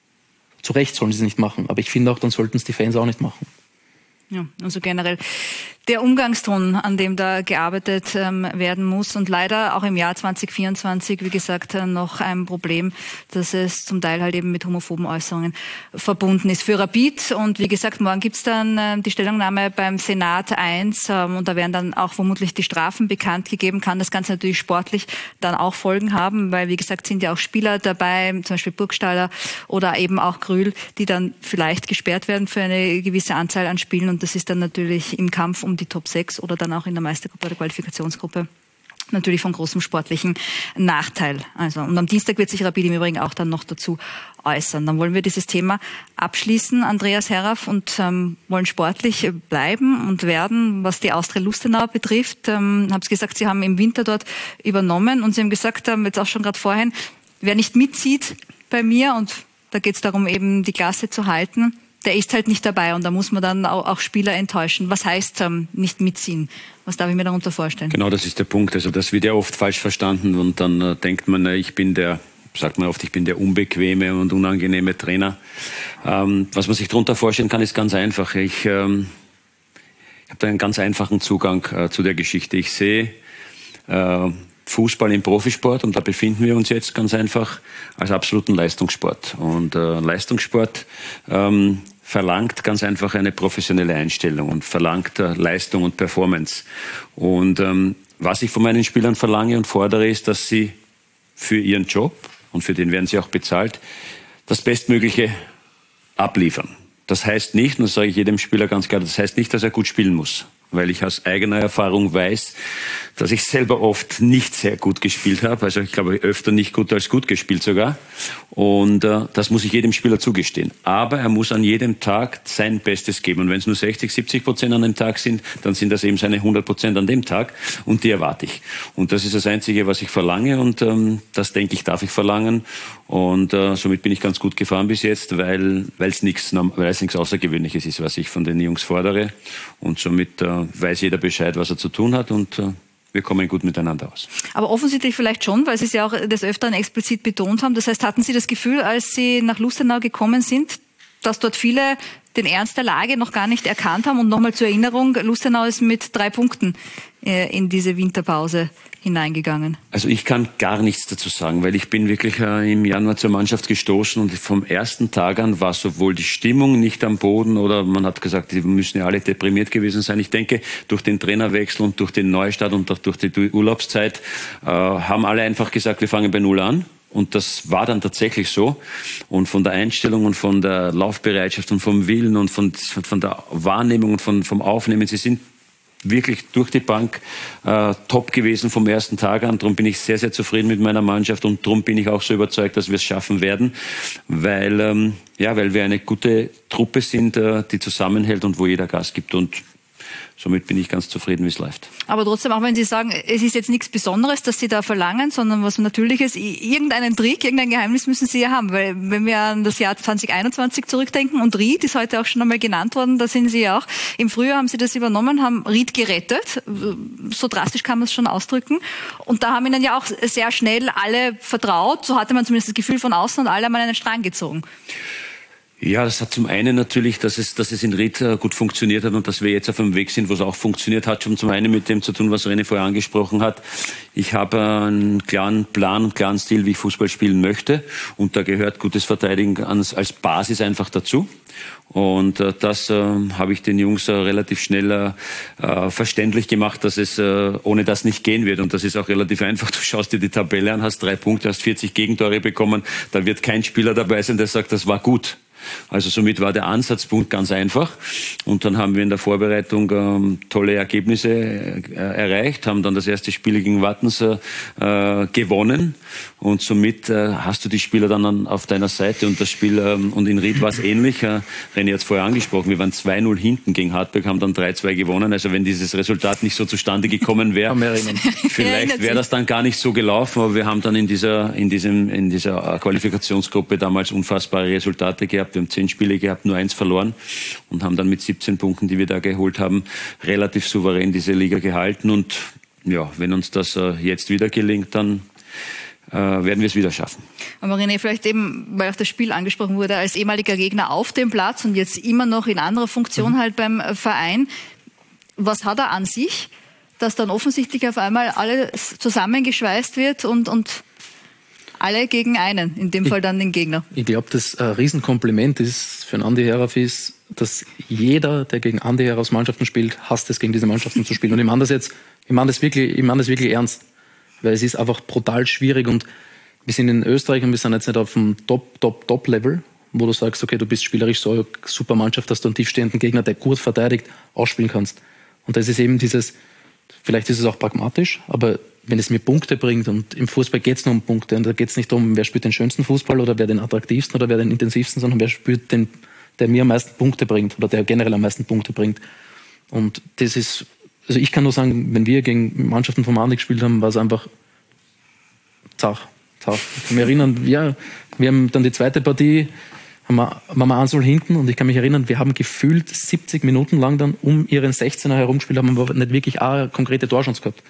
Zu Recht sollen sie es nicht machen. Aber ich finde auch, dann sollten es die Fans auch nicht machen. Ja, also generell der Umgangston, an dem da gearbeitet ähm, werden muss. Und leider auch im Jahr zwanzig vierundzwanzig, wie gesagt, äh, noch ein Problem, dass es zum Teil halt eben mit homophoben Äußerungen verbunden ist. Für Rapid, und wie gesagt, morgen gibt's dann äh, die Stellungnahme beim Senat eins ähm, und da werden dann auch vermutlich die Strafen bekannt gegeben. Kann das Ganze natürlich sportlich dann auch Folgen haben, weil, wie gesagt, sind ja auch Spieler dabei, zum Beispiel Burgstaller oder eben auch Grühl, die dann vielleicht gesperrt werden für eine gewisse Anzahl an Spielen. Und das ist dann natürlich im Kampf um die Top sechs oder dann auch in der Meistergruppe oder Qualifikationsgruppe natürlich von großem sportlichen Nachteil. Also, und am Dienstag wird sich Rapid im Übrigen auch dann noch dazu äußern. Dann wollen wir dieses Thema abschließen, Andreas Herraff, und ähm, wollen sportlich bleiben und werden, was die Austria Lustenau betrifft. Ähm, habe es gesagt, Sie haben im Winter dort übernommen und Sie haben gesagt, ähm, jetzt auch schon gerade vorhin, wer nicht mitzieht bei mir, und da geht es darum, eben die Klasse zu halten, der ist halt nicht dabei, und da muss man dann auch, auch Spieler enttäuschen. Was heißt ähm, nicht mitziehen? Was darf ich mir darunter vorstellen? Genau, das ist der Punkt. Also das wird ja oft falsch verstanden, und dann äh, denkt man, äh, ich bin der, sagt man oft, ich bin der unbequeme und unangenehme Trainer. Ähm, was man sich darunter vorstellen kann, ist ganz einfach. Ich, ähm, ich habe da einen ganz einfachen Zugang äh, zu der Geschichte. Ich sehe äh, Fußball im Profisport, und da befinden wir uns jetzt ganz einfach, als absoluten Leistungssport. Und äh, Leistungssport ähm, verlangt ganz einfach eine professionelle Einstellung und verlangt äh, Leistung und Performance. Und ähm, was ich von meinen Spielern verlange und fordere, ist, dass sie für ihren Job, und für den werden sie auch bezahlt, das Bestmögliche abliefern. Das heißt nicht, und das sage ich jedem Spieler ganz klar, das heißt nicht, dass er gut spielen muss. Weil ich aus eigener Erfahrung weiß, dass ich selber oft nicht sehr gut gespielt habe. Also ich glaube, öfter nicht gut als gut gespielt sogar. Und äh, das muss ich jedem Spieler zugestehen. Aber er muss an jedem Tag sein Bestes geben. Und wenn es nur sechzig, siebzig Prozent an dem Tag sind, dann sind das eben seine hundert Prozent an dem Tag. Und die erwarte ich. Und das ist das Einzige, was ich verlange. Und ähm, das, denke ich, darf ich verlangen. Und äh, somit bin ich ganz gut gefahren bis jetzt, weil es nichts weil es nichts Außergewöhnliches ist, was ich von den Jungs fordere. Und somit äh, weiß jeder Bescheid, was er zu tun hat, und äh, wir kommen gut miteinander aus. Aber offensichtlich vielleicht schon, weil Sie es ja auch des Öfteren explizit betont haben. Das heißt, hatten Sie das Gefühl, als Sie nach Lustenau gekommen sind, dass dort viele den Ernst der Lage noch gar nicht erkannt haben? Und nochmal zur Erinnerung, Lustenau ist mit drei Punkten äh, in diese Winterpause hineingegangen. Also ich kann gar nichts dazu sagen, weil ich bin wirklich äh, im Januar zur Mannschaft gestoßen, und vom ersten Tag an war sowohl die Stimmung nicht am Boden, oder man hat gesagt, die müssen ja alle deprimiert gewesen sein. Ich denke, durch den Trainerwechsel und durch den Neustart und auch durch die Urlaubszeit äh, haben alle einfach gesagt, wir fangen bei Null an. Und das war dann tatsächlich so. Und von der Einstellung und von der Laufbereitschaft und vom Willen und von, von der Wahrnehmung und von, vom Aufnehmen, sie sind wirklich durch die Bank äh, top gewesen vom ersten Tag an. Darum bin ich sehr, sehr zufrieden mit meiner Mannschaft und darum bin ich auch so überzeugt, dass wir es schaffen werden, weil, ähm, ja, weil wir eine gute Truppe sind, äh, die zusammenhält und wo jeder Gas gibt. Und somit bin ich ganz zufrieden, wie es läuft. Aber trotzdem, auch wenn Sie sagen, es ist jetzt nichts Besonderes, dass Sie da verlangen, sondern was Natürliches, irgendeinen Trick, irgendein Geheimnis müssen Sie ja haben. Weil wenn wir an das Jahr zwanzig einundzwanzig zurückdenken und Ried ist heute auch schon einmal genannt worden, da sind Sie ja auch. Im Frühjahr haben Sie das übernommen, haben Ried gerettet. So drastisch kann man es schon ausdrücken. Und da haben Ihnen ja auch sehr schnell alle vertraut. So hatte man zumindest das Gefühl von außen und alle haben an einen Strang gezogen. Ja, das hat zum einen natürlich, dass es, dass es in Ried gut funktioniert hat und dass wir jetzt auf einem Weg sind, wo es auch funktioniert hat, schon zum einen mit dem zu tun, was René vorher angesprochen hat. Ich habe einen klaren Plan und klaren Stil, wie ich Fußball spielen möchte und da gehört gutes Verteidigen als, als Basis einfach dazu. Und äh, das äh, habe ich den Jungs äh, relativ schnell äh, verständlich gemacht, dass es äh, ohne das nicht gehen wird. Und das ist auch relativ einfach. Du schaust dir die Tabelle an, hast drei Punkte, hast vierzig Gegentore bekommen. Da wird kein Spieler dabei sein, der sagt, das war gut. Also somit war der Ansatzpunkt ganz einfach. Und dann haben wir in der Vorbereitung ähm, tolle Ergebnisse äh, erreicht, haben dann das erste Spiel gegen Wattens äh, gewonnen. Und somit äh, hast du die Spieler dann an, auf deiner Seite. Und das Spiel, ähm, und in Ried war es ähnlich. Äh, René hat es vorher angesprochen, wir waren zwei null hinten gegen Hartberg, haben dann drei zwei gewonnen. Also wenn dieses Resultat nicht so zustande gekommen wäre, vielleicht wäre das dann gar nicht so gelaufen. Aber wir haben dann in dieser, in diesem, in dieser Qualifikationsgruppe damals unfassbare Resultate gehabt. Wir haben zehn Spiele gehabt, nur eins verloren und haben dann mit siebzehn Punkten, die wir da geholt haben, relativ souverän diese Liga gehalten. Und ja, wenn uns das äh, jetzt wieder gelingt, dann äh, werden wir es wieder schaffen. Aber René, vielleicht eben, weil auch das Spiel angesprochen wurde, als ehemaliger Gegner auf dem Platz und jetzt immer noch in anderer Funktion mhm. halt beim Verein. Was hat er an sich, dass dann offensichtlich auf einmal alles zusammengeschweißt wird und, und alle gegen einen, in dem Fall dann den Gegner? Ich glaube, das ein Riesenkompliment ist für einen Andi Herauf ist, dass jeder, der gegen Andi Heraufs Mannschaften spielt, hasst es, gegen diese Mannschaften zu spielen. Und ich meine das jetzt, ich meine das wirklich, ich meine das wirklich ernst. Weil es ist einfach brutal schwierig und wir sind in Österreich und wir sind jetzt nicht auf dem Top, Top, Top-Level, wo du sagst, okay, du bist spielerisch so eine super Mannschaft, dass du einen tiefstehenden Gegner, der gut verteidigt, ausspielen kannst. Und das ist eben dieses, vielleicht ist es auch pragmatisch, aber wenn es mir Punkte bringt und im Fußball geht es nur um Punkte und da geht es nicht darum, wer spielt den schönsten Fußball oder wer den attraktivsten oder wer den intensivsten, sondern wer spielt den, der mir am meisten Punkte bringt oder der generell am meisten Punkte bringt. Und das ist, also ich kann nur sagen, wenn wir gegen Mannschaften vom Andi gespielt haben, war es einfach zach, zach. Ich kann mich erinnern, ja, wir haben dann die zweite Partie, haben wir, waren wir eins null hinten und ich kann mich erinnern, wir haben gefühlt siebzig Minuten lang dann um ihren sechzehner herumgespielt, haben aber nicht wirklich eine konkrete Torchance gehabt.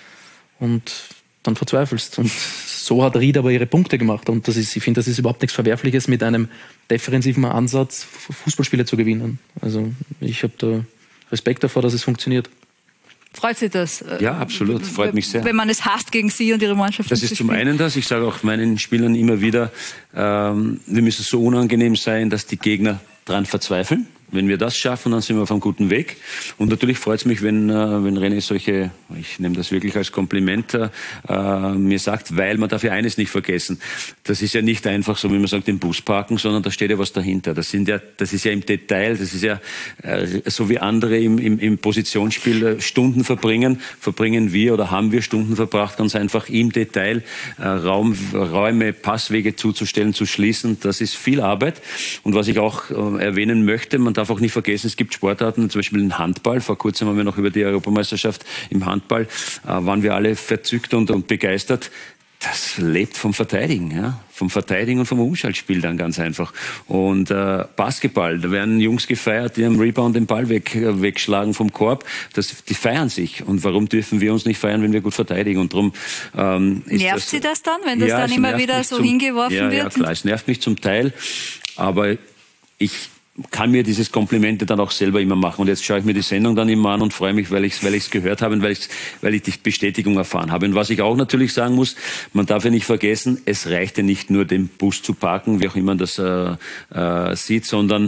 Und dann verzweifelst. Und so hat Ried aber ihre Punkte gemacht. Und das ist, ich finde, das ist überhaupt nichts Verwerfliches, mit einem defensiven Ansatz Fußballspiele zu gewinnen. Also ich habe da Respekt davor, dass es funktioniert. Freut Sie das? Ja, absolut. Freut mich sehr. Wenn man es hasst, gegen Sie und Ihre Mannschaft zu spielen? Das ist zum einen das. Ich sage auch meinen Spielern immer wieder, ähm, wir müssen so unangenehm sein, dass die Gegner dran verzweifeln. Wenn wir das schaffen, dann sind wir auf einem guten Weg. Und natürlich freut es mich, wenn, äh, wenn René solche, ich nehme das wirklich als Kompliment, äh, mir sagt, weil man darf ja eines nicht vergessen. Das ist ja nicht einfach so, wie man sagt, den Bus parken, sondern da steht ja was dahinter. Das sind ja, das ist ja im Detail, das ist ja, äh, so wie andere im, im, im Positionsspiel äh, Stunden verbringen, verbringen wir oder haben wir Stunden verbracht, ganz einfach im Detail äh, Raum, Räume, Passwege zuzustellen, zu schließen. Das ist viel Arbeit. Und was ich auch äh, erwähnen möchte, man darf darf auch nicht vergessen, es gibt Sportarten, zum Beispiel den Handball. Vor kurzem haben wir noch über die Europameisterschaft im Handball, äh, waren wir alle verzückt und, und begeistert. Das lebt vom Verteidigen, ja, vom Verteidigen und vom Umschaltspiel dann ganz einfach. Und äh, Basketball, da werden Jungs gefeiert, die am Rebound den Ball weg, äh, wegschlagen vom Korb. Das, die feiern sich. Und warum dürfen wir uns nicht feiern, wenn wir gut verteidigen? Und darum ähm, ist nervt das, Sie das dann, wenn das ja, dann immer wieder so zum, hingeworfen ja, wird? Ja, klar, es nervt mich zum Teil, aber ich kann mir dieses Komplimente dann auch selber immer machen. Und jetzt schaue ich mir die Sendung dann immer an und freue mich, weil ich es weil ich's gehört habe und weil, ich's, weil ich die Bestätigung erfahren habe. Und was ich auch natürlich sagen muss, man darf ja nicht vergessen, es reichte nicht nur, den Bus zu parken, wie auch immer man das äh, äh, sieht, sondern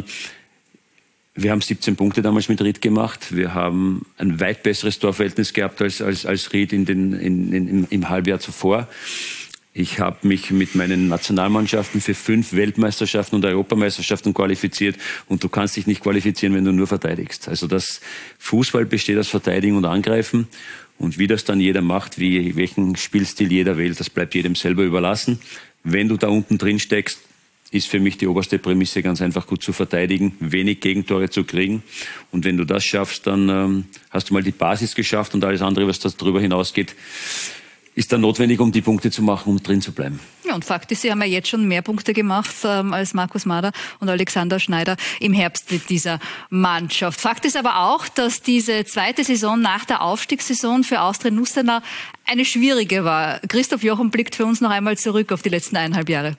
wir haben siebzehn Punkte damals mit Ried gemacht. Wir haben ein weit besseres Torverhältnis gehabt als, als, als Ried in den, in, in, im, im Halbjahr zuvor. Ich habe mich mit meinen Nationalmannschaften für fünf Weltmeisterschaften und Europameisterschaften qualifiziert und du kannst dich nicht qualifizieren, wenn du nur verteidigst. Also das Fußball besteht aus Verteidigen und Angreifen und wie das dann jeder macht, wie, welchen Spielstil jeder wählt, das bleibt jedem selber überlassen. Wenn du da unten drin steckst, ist für mich die oberste Prämisse ganz einfach gut zu verteidigen, wenig Gegentore zu kriegen. Und wenn du das schaffst, dann ähm, hast du mal die Basis geschafft und alles andere, was darüber hinausgeht, ist dann notwendig, um die Punkte zu machen, um drin zu bleiben. Ja, und Fakt ist, Sie haben ja jetzt schon mehr Punkte gemacht ähm, als Markus Mader und Alexander Schneider im Herbst mit dieser Mannschaft. Fakt ist aber auch, dass diese zweite Saison nach der Aufstiegssaison für Austria Lustenau eine schwierige war. Christoph Jochum blickt für uns noch einmal zurück auf die letzten eineinhalb Jahre.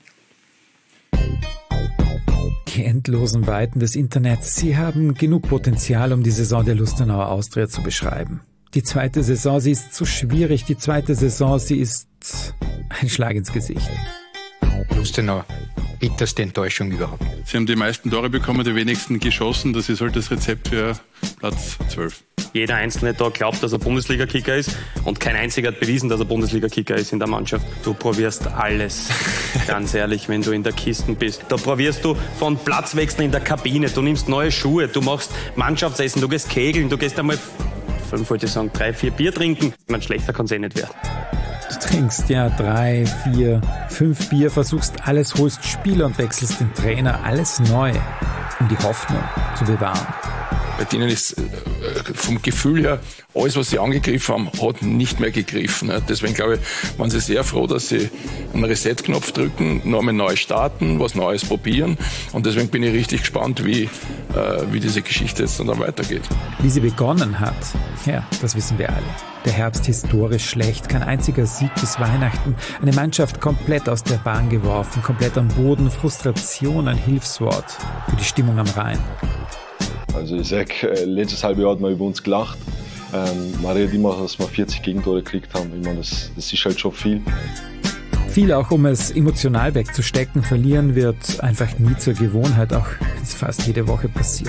Die endlosen Weiten des Internets, sie haben genug Potenzial, um die Saison der Lustenauer Austria zu beschreiben. Die zweite Saison, sie ist zu schwierig. Die zweite Saison, sie ist ein Schlag ins Gesicht. Lustenau, bitterste Enttäuschung überhaupt. Sie haben die meisten Tore bekommen, die wenigsten geschossen. Das ist halt das Rezept für Platz zwölf. Jeder Einzelne da glaubt, dass er Bundesliga-Kicker ist und kein einziger hat bewiesen, dass er Bundesliga-Kicker ist in der Mannschaft. Du probierst alles, ganz ehrlich, wenn du in der Kiste bist. Da probierst du von Platzwechseln in der Kabine, du nimmst neue Schuhe, du machst Mannschaftsessen, du gehst kegeln, du gehst einmal, fünf wollte ich sagen, drei, vier Bier trinken. Man, schlechter kann es eh nicht werden. Du trinkst ja drei, vier, fünf Bier, versuchst alles, holst Spieler und wechselst den Trainer, alles neu, um die Hoffnung zu bewahren. Bei denen ist vom Gefühl her, alles, was sie angegriffen haben, hat nicht mehr gegriffen. Deswegen glaube ich, waren sie sehr froh, dass sie einen Reset-Knopf drücken, nochmal neu starten, was Neues probieren. Und deswegen bin ich richtig gespannt, wie, wie diese Geschichte jetzt dann weitergeht. Wie sie begonnen hat, ja, das wissen wir alle. Der Herbst historisch schlecht, kein einziger Sieg bis Weihnachten. Eine Mannschaft komplett aus der Bahn geworfen, komplett am Boden, Frustration ein Hilfswort für die Stimmung am Rhein. Also ich sage, letztes halbe Jahr hat man über uns gelacht. Ähm, man redet immer, dass wir vierzig Gegentore gekriegt haben. Ich meine, das, das ist halt schon viel. Viel auch, um es emotional wegzustecken. Verlieren wird einfach nie zur Gewohnheit, auch wenn es fast jede Woche passiert.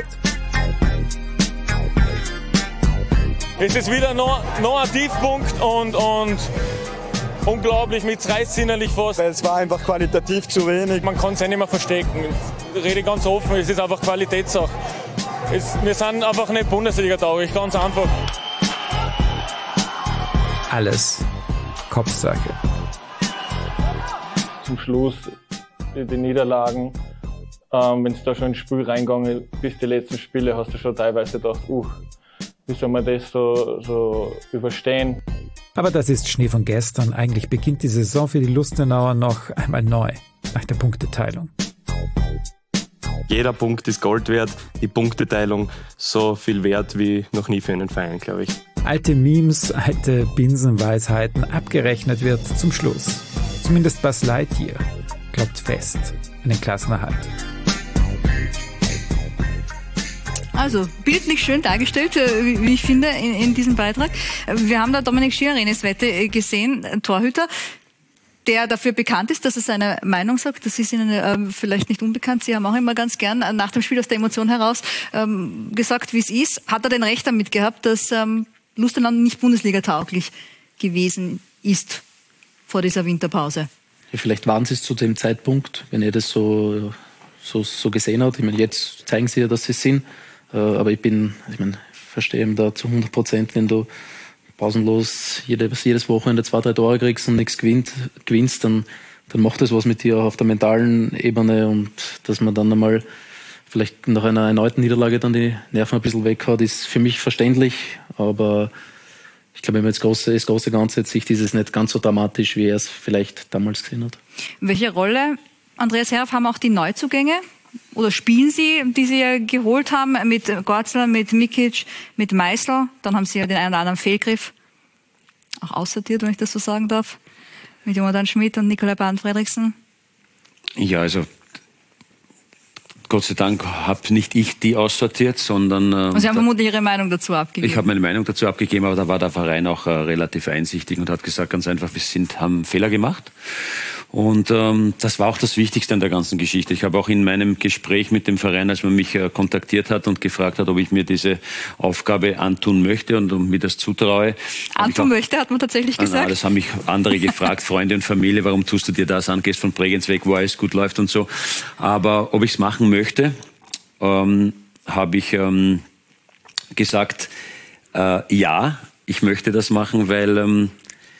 Es ist wieder noch, noch ein Tiefpunkt und, und unglaublich, mich reißt innerlich fast. Es war einfach qualitativ zu wenig. Man kann es ja nicht mehr verstecken. Ich rede ganz offen, es ist einfach Qualitätssache. Es, wir sind einfach nicht Bundesliga-tauglich, ganz einfach. Alles Kopfsache. Zum Schluss die, die Niederlagen, ähm, wenn es da schon ins Spiel reingegangen bis die letzten Spiele, hast du schon teilweise gedacht, uh, wie soll man das so, so überstehen? Aber das ist Schnee von gestern. Eigentlich beginnt die Saison für die Lustenauer noch einmal neu, nach der Punkteteilung. Jeder Punkt ist Gold wert, die Punkteteilung so viel wert wie noch nie für einen Verein, glaube ich. Alte Memes, alte Binsenweisheiten, abgerechnet wird zum Schluss. Zumindest Buzz Lightyear glaubt fest an den Klassenerhalt. Also, bildlich schön dargestellt, wie ich finde, in, in diesem Beitrag. Wir haben da Dominik Schiarenes Wette gesehen, Torhüter, der dafür bekannt ist, dass er seine Meinung sagt. Das ist Ihnen äh, vielleicht nicht unbekannt. Sie haben auch immer ganz gern äh, nach dem Spiel aus der Emotion heraus ähm, gesagt, wie es ist. Hat er denn recht damit gehabt, dass ähm, Lustenau nicht Bundesliga-tauglich gewesen ist vor dieser Winterpause? Ja, vielleicht waren sie es zu dem Zeitpunkt, wenn er das so, so, so gesehen hat. Ich meine, jetzt zeigen sie ja, dass sie es sind. Äh, aber ich bin, ich meine, verstehe ihm da zu hundert Prozent, wenn du pausenlos jedes, jedes Wochenende zwei, drei Tore kriegst und nichts gewinnt, gewinnst, dann, dann macht das was mit dir auch auf der mentalen Ebene, und dass man dann einmal vielleicht nach einer erneuten Niederlage dann die Nerven ein bisschen weg hat, ist für mich verständlich, aber ich glaube, wenn man jetzt große, das große Ganze jetzt sieht, ist es nicht ganz so dramatisch, wie er es vielleicht damals gesehen hat. Welche Rolle, Andreas Herf, haben auch die Neuzugänge? Oder spielen Sie, die Sie ja geholt haben, mit Gorzler, mit Mikic, mit Meißel? Dann haben Sie ja den einen oder anderen Fehlgriff auch aussortiert, wenn ich das so sagen darf, mit Jonathan Schmidt und Nikolai Bahn-Fredriksen. Ja, also Gott sei Dank habe nicht ich die aussortiert, sondern... Äh, und Sie haben vermutlich Ihre Meinung dazu abgegeben. Ich habe meine Meinung dazu abgegeben, aber da war der Verein auch äh, relativ einsichtig und hat gesagt, ganz einfach, wir sind, haben Fehler gemacht. Und ähm, das war auch das Wichtigste an der ganzen Geschichte. Ich habe auch in meinem Gespräch mit dem Verein, als man mich äh, kontaktiert hat und gefragt hat, ob ich mir diese Aufgabe antun möchte und, und mir das zutraue. Antun möchte, hat man tatsächlich gesagt? Na, das haben mich andere gefragt, Freunde und Familie, warum tust du dir das an, gehst von Bregenz weg, wo alles gut läuft und so. Aber ob ich es machen möchte, ähm, habe ich ähm, gesagt, äh, ja, ich möchte das machen, weil ähm,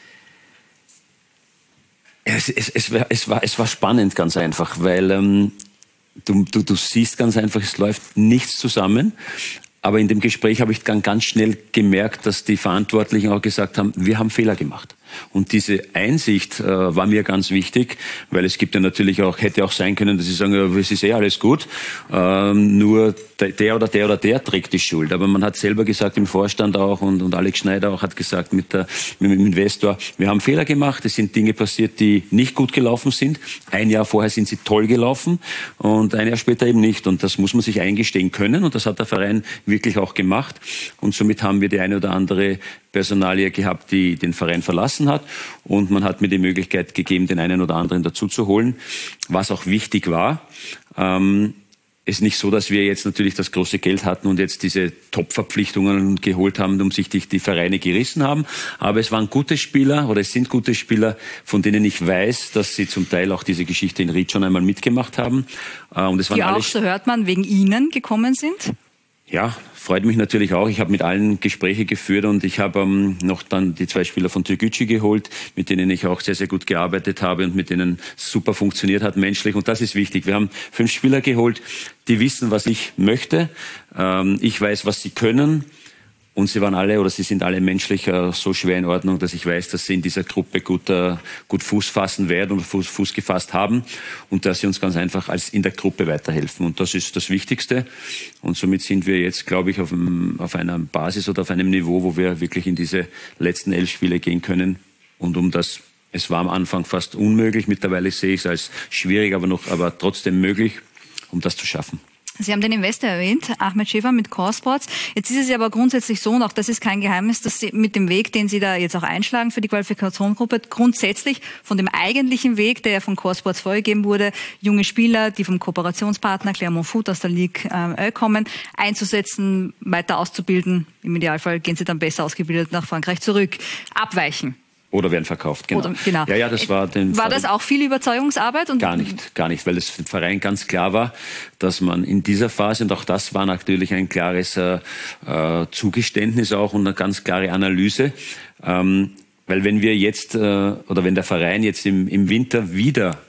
es, es, es, war, es, war, es war spannend, ganz einfach, weil ähm, du, du, du siehst ganz einfach, es läuft nichts zusammen. Aber in dem Gespräch habe ich dann ganz schnell gemerkt, dass die Verantwortlichen auch gesagt haben, wir haben Fehler gemacht. Und diese Einsicht äh, war mir ganz wichtig, weil es gibt ja natürlich auch, hätte auch sein können, dass sie sagen, ja, es ist eh alles gut, ähm, nur der oder der oder der trägt die Schuld. Aber man hat selber gesagt im Vorstand auch und, und Alex Schneider auch hat gesagt mit, der, mit dem Investor, wir haben Fehler gemacht, es sind Dinge passiert, die nicht gut gelaufen sind. Ein Jahr vorher sind sie toll gelaufen und ein Jahr später eben nicht. Und das muss man sich eingestehen können und das hat der Verein wirklich auch gemacht. Und somit haben wir die eine oder andere Personalie gehabt, die den Verein verlassen hat und man hat mir die Möglichkeit gegeben, den einen oder anderen dazu zu holen. Was auch wichtig war, ähm, ist nicht so, dass wir jetzt natürlich das große Geld hatten und jetzt diese Top-Verpflichtungen geholt haben, um sich die, die Vereine gerissen haben. Aber es waren gute Spieler oder es sind gute Spieler, von denen ich weiß, dass sie zum Teil auch diese Geschichte in Ried schon einmal mitgemacht haben. Und es waren die alle auch, so hört man, wegen Ihnen gekommen sind? Ja, freut mich natürlich auch. Ich habe mit allen Gespräche geführt und ich habe ähm, noch dann die zwei Spieler von Türkgücü geholt, mit denen ich auch sehr, sehr gut gearbeitet habe und mit denen super funktioniert hat menschlich. Und das ist wichtig. Wir haben fünf Spieler geholt, die wissen, was ich möchte. Ähm, ich weiß, was sie können. Und sie waren alle oder sie sind alle menschlich äh, so schwer in Ordnung, dass ich weiß, dass sie in dieser Gruppe gut, äh, gut Fuß fassen werden und Fuß, Fuß gefasst haben und dass sie uns ganz einfach als in der Gruppe weiterhelfen. Und das ist das Wichtigste. Und somit sind wir jetzt, glaube ich, auf, einem, auf einer Basis oder auf einem Niveau, wo wir wirklich in diese letzten elf Spiele gehen können. Und um das, es war am Anfang fast unmöglich. Mittlerweile sehe ich es als schwierig, aber noch, aber trotzdem möglich, um das zu schaffen. Sie haben den Investor erwähnt, Ahmed Schäfer mit Core Sports. Jetzt ist es ja aber grundsätzlich so, und auch das ist kein Geheimnis, dass Sie mit dem Weg, den Sie da jetzt auch einschlagen für die Qualifikationsgruppe, grundsätzlich von dem eigentlichen Weg, der ja von Core Sports vorgegeben wurde, junge Spieler, die vom Kooperationspartner Clermont Foot aus der Ligue äh, kommen, einzusetzen, weiter auszubilden. Im Idealfall gehen Sie dann besser ausgebildet nach Frankreich zurück, abweichen. Oder werden verkauft, genau. Oder, genau. Ja, ja, das war den War das auch viel Überzeugungsarbeit? Und gar nicht, gar nicht, weil es für den Verein ganz klar war, dass man in dieser Phase, und auch das war natürlich ein klares äh, Zugeständnis auch und eine ganz klare Analyse, ähm, weil wenn wir jetzt, äh, oder wenn der Verein jetzt im, im Winter wieder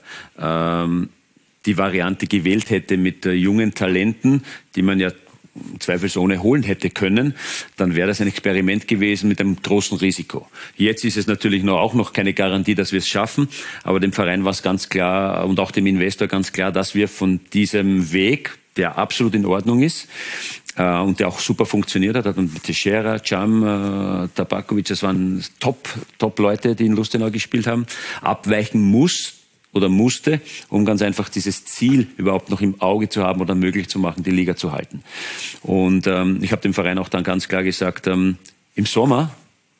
ähm, die Variante gewählt hätte mit äh, jungen Talenten, die man ja zweifelsohne holen hätte können, dann wäre das ein Experiment gewesen mit einem großen Risiko. Jetzt ist es natürlich noch, auch noch keine Garantie, dass wir es schaffen, aber dem Verein war es ganz klar und auch dem Investor ganz klar, dass wir von diesem Weg, der absolut in Ordnung ist äh, und der auch super funktioniert hat, und Teixeira, Cam, äh, Tabakovic, das waren Top, Top-Leute, die in Lustenau gespielt haben, abweichen muss, oder musste, um ganz einfach dieses Ziel überhaupt noch im Auge zu haben oder möglich zu machen, die Liga zu halten. Und ähm, ich habe dem Verein auch dann ganz klar gesagt, ähm, im Sommer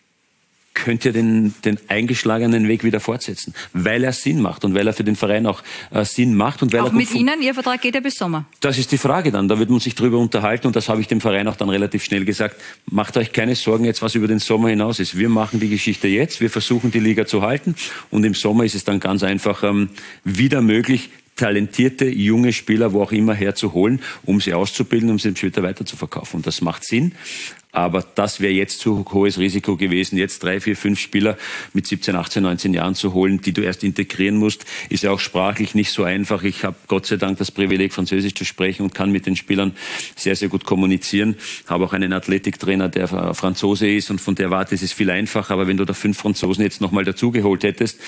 könnt ihr den, den eingeschlagenen Weg wieder fortsetzen, weil er Sinn macht und weil er für den Verein auch äh, Sinn macht. Und weil auch er mit Ihnen, Ihr Vertrag geht ja bis Sommer. Das ist die Frage dann, da wird man sich drüber unterhalten und das habe ich dem Verein auch dann relativ schnell gesagt, macht euch keine Sorgen jetzt, was über den Sommer hinaus ist. Wir machen die Geschichte jetzt, wir versuchen die Liga zu halten und im Sommer ist es dann ganz einfach ähm, wieder möglich, talentierte, junge Spieler, wo auch immer, herzuholen, um sie auszubilden, um sie später weiter zu verkaufen. Und das macht Sinn. Aber das wäre jetzt zu hohes Risiko gewesen, jetzt drei, vier, fünf Spieler mit siebzehn, achtzehn, neunzehn Jahren zu holen, die du erst integrieren musst. Ist ja auch sprachlich nicht so einfach. Ich habe Gott sei Dank das Privileg, Französisch zu sprechen und kann mit den Spielern sehr, sehr gut kommunizieren. Habe auch einen Athletiktrainer, der Franzose ist und von der Warte ist es viel einfacher. Aber wenn du da fünf Franzosen jetzt nochmal dazugeholt hättest,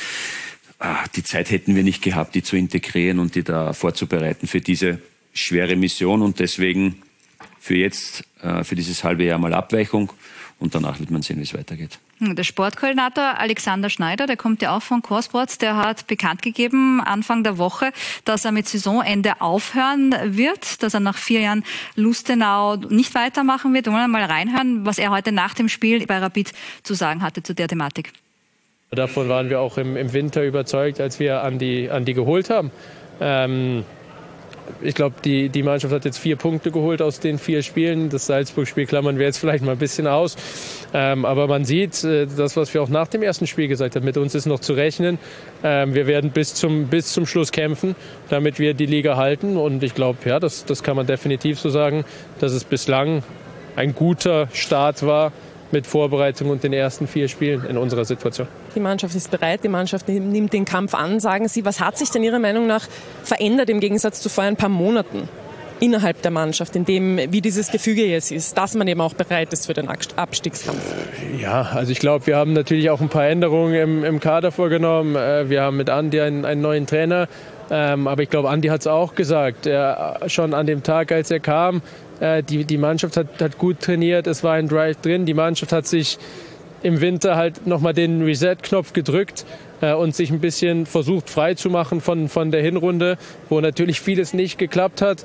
die Zeit hätten wir nicht gehabt, die zu integrieren und die da vorzubereiten für diese schwere Mission. Und deswegen für jetzt, für dieses halbe Jahr mal Abweichung und danach wird man sehen, wie es weitergeht. Der Sportkoordinator Alexander Schneider, der kommt ja auch von Core Sports, der hat bekannt gegeben Anfang der Woche, dass er mit Saisonende aufhören wird, dass er nach vier Jahren Lustenau nicht weitermachen wird. Wir wollen mal reinhören, was er heute nach dem Spiel bei Rapid zu sagen hatte zu der Thematik. Davon waren wir auch im, im Winter überzeugt, als wir Andi, Andi geholt haben. Ähm, ich glaube, die, die Mannschaft hat jetzt vier Punkte geholt aus den vier Spielen. Das Salzburg-Spiel klammern wir jetzt vielleicht mal ein bisschen aus. Ähm, aber man sieht, äh, das, was wir auch nach dem ersten Spiel gesagt haben, mit uns ist noch zu rechnen. Ähm, wir werden bis zum, bis zum Schluss kämpfen, damit wir die Liga halten. Und ich glaube, ja, das, das kann man definitiv so sagen, dass es bislang ein guter Start war mit Vorbereitung und den ersten vier Spielen in unserer Situation. Die Mannschaft ist bereit, die Mannschaft nimmt den Kampf an, sagen Sie. Was hat sich denn Ihrer Meinung nach verändert im Gegensatz zu vor ein paar Monaten innerhalb der Mannschaft, in dem, wie dieses Gefüge jetzt ist, dass man eben auch bereit ist für den Abstiegskampf? Ja, also ich glaube, wir haben natürlich auch ein paar Änderungen im, im Kader vorgenommen. Wir haben mit Andi einen, einen neuen Trainer. Ähm, aber ich glaube, Andi hat es auch gesagt, er, schon an dem Tag, als er kam, äh, die, die Mannschaft hat, hat gut trainiert, es war ein Drive drin, die Mannschaft hat sich im Winter halt nochmal den Reset-Knopf gedrückt äh, und sich ein bisschen versucht frei zu machen von, von der Hinrunde, wo natürlich vieles nicht geklappt hat.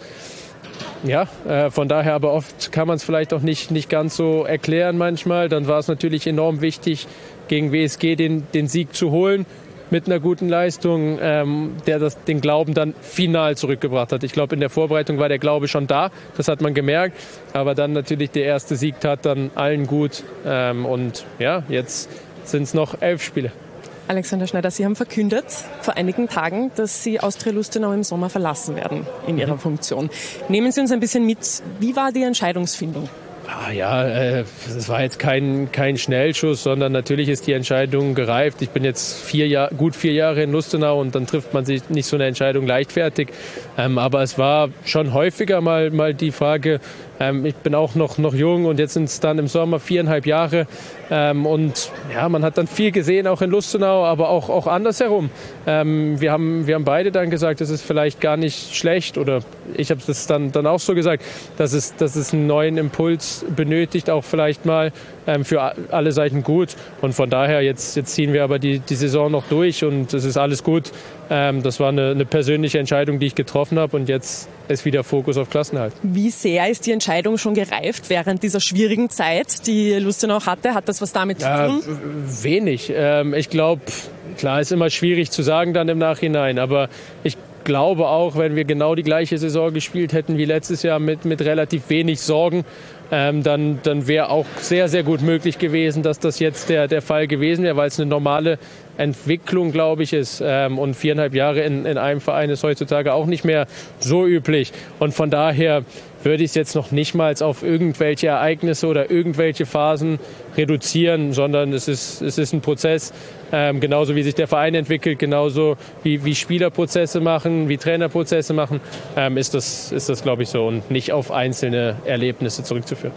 Ja, äh, von daher aber oft kann man es vielleicht auch nicht, nicht ganz so erklären manchmal. Dann war es natürlich enorm wichtig, gegen W S G den, den Sieg zu holen. Mit einer guten Leistung, ähm, der das, den Glauben dann final zurückgebracht hat. Ich glaube, in der Vorbereitung war der Glaube schon da, das hat man gemerkt. Aber dann natürlich der erste Sieg tat dann allen gut. Ähm, und ja, jetzt sind es noch elf Spiele. Alexander Schneider, Sie haben verkündet vor einigen Tagen, dass Sie Austria Lustenau im Sommer verlassen werden in Ihrer Funktion. Nehmen Sie uns ein bisschen mit, wie war die Entscheidungsfindung? Ah, ja, äh, das war jetzt kein, kein Schnellschuss, sondern natürlich ist die Entscheidung gereift. Ich bin jetzt vier Jahr, gut vier Jahre in Lustenau und dann trifft man sich nicht so eine Entscheidung leichtfertig. Ähm, aber es war schon häufiger mal, mal die Frage, ähm, ich bin auch noch, noch jung und jetzt sind es dann im Sommer viereinhalb Jahre. Ähm, und ja, man hat dann viel gesehen, auch in Lustenau, aber auch, auch andersherum. Ähm, wir haben, wir haben beide dann gesagt, das ist vielleicht gar nicht schlecht, oder ich habe das dann, dann auch so gesagt, dass es, dass es einen neuen Impuls benötigt, auch vielleicht mal ähm, für alle Seiten gut. Und von daher, jetzt, jetzt ziehen wir aber die, die Saison noch durch und es ist alles gut. Ähm, das war eine, eine persönliche Entscheidung, die ich getroffen habe, und jetzt ist wieder Fokus auf Klassenerhalt. Wie sehr ist die Entscheidung schon gereift während dieser schwierigen Zeit, die Lustenau hatte? Hat das was damit ja, zu tun? Wenig. Ähm, ich glaube, klar, ist immer schwierig zu sagen dann im Nachhinein, aber ich glaube auch, wenn wir genau die gleiche Saison gespielt hätten wie letztes Jahr mit, mit relativ wenig Sorgen, ähm, dann, dann wäre auch sehr, sehr gut möglich gewesen, dass das jetzt der, der Fall gewesen wäre, weil es eine normale Entwicklung, glaube ich, ist. Ähm, und viereinhalb Jahre in, in einem Verein ist heutzutage auch nicht mehr so üblich. Und von daher würde ich es jetzt noch nicht mal auf irgendwelche Ereignisse oder irgendwelche Phasen reduzieren, sondern es ist, es ist ein Prozess, ähm, genauso wie sich der Verein entwickelt, genauso wie, wie Spielerprozesse machen, wie Trainerprozesse machen, ähm, ist das, ist das, glaube ich, so, und nicht auf einzelne Erlebnisse zurückzuführen.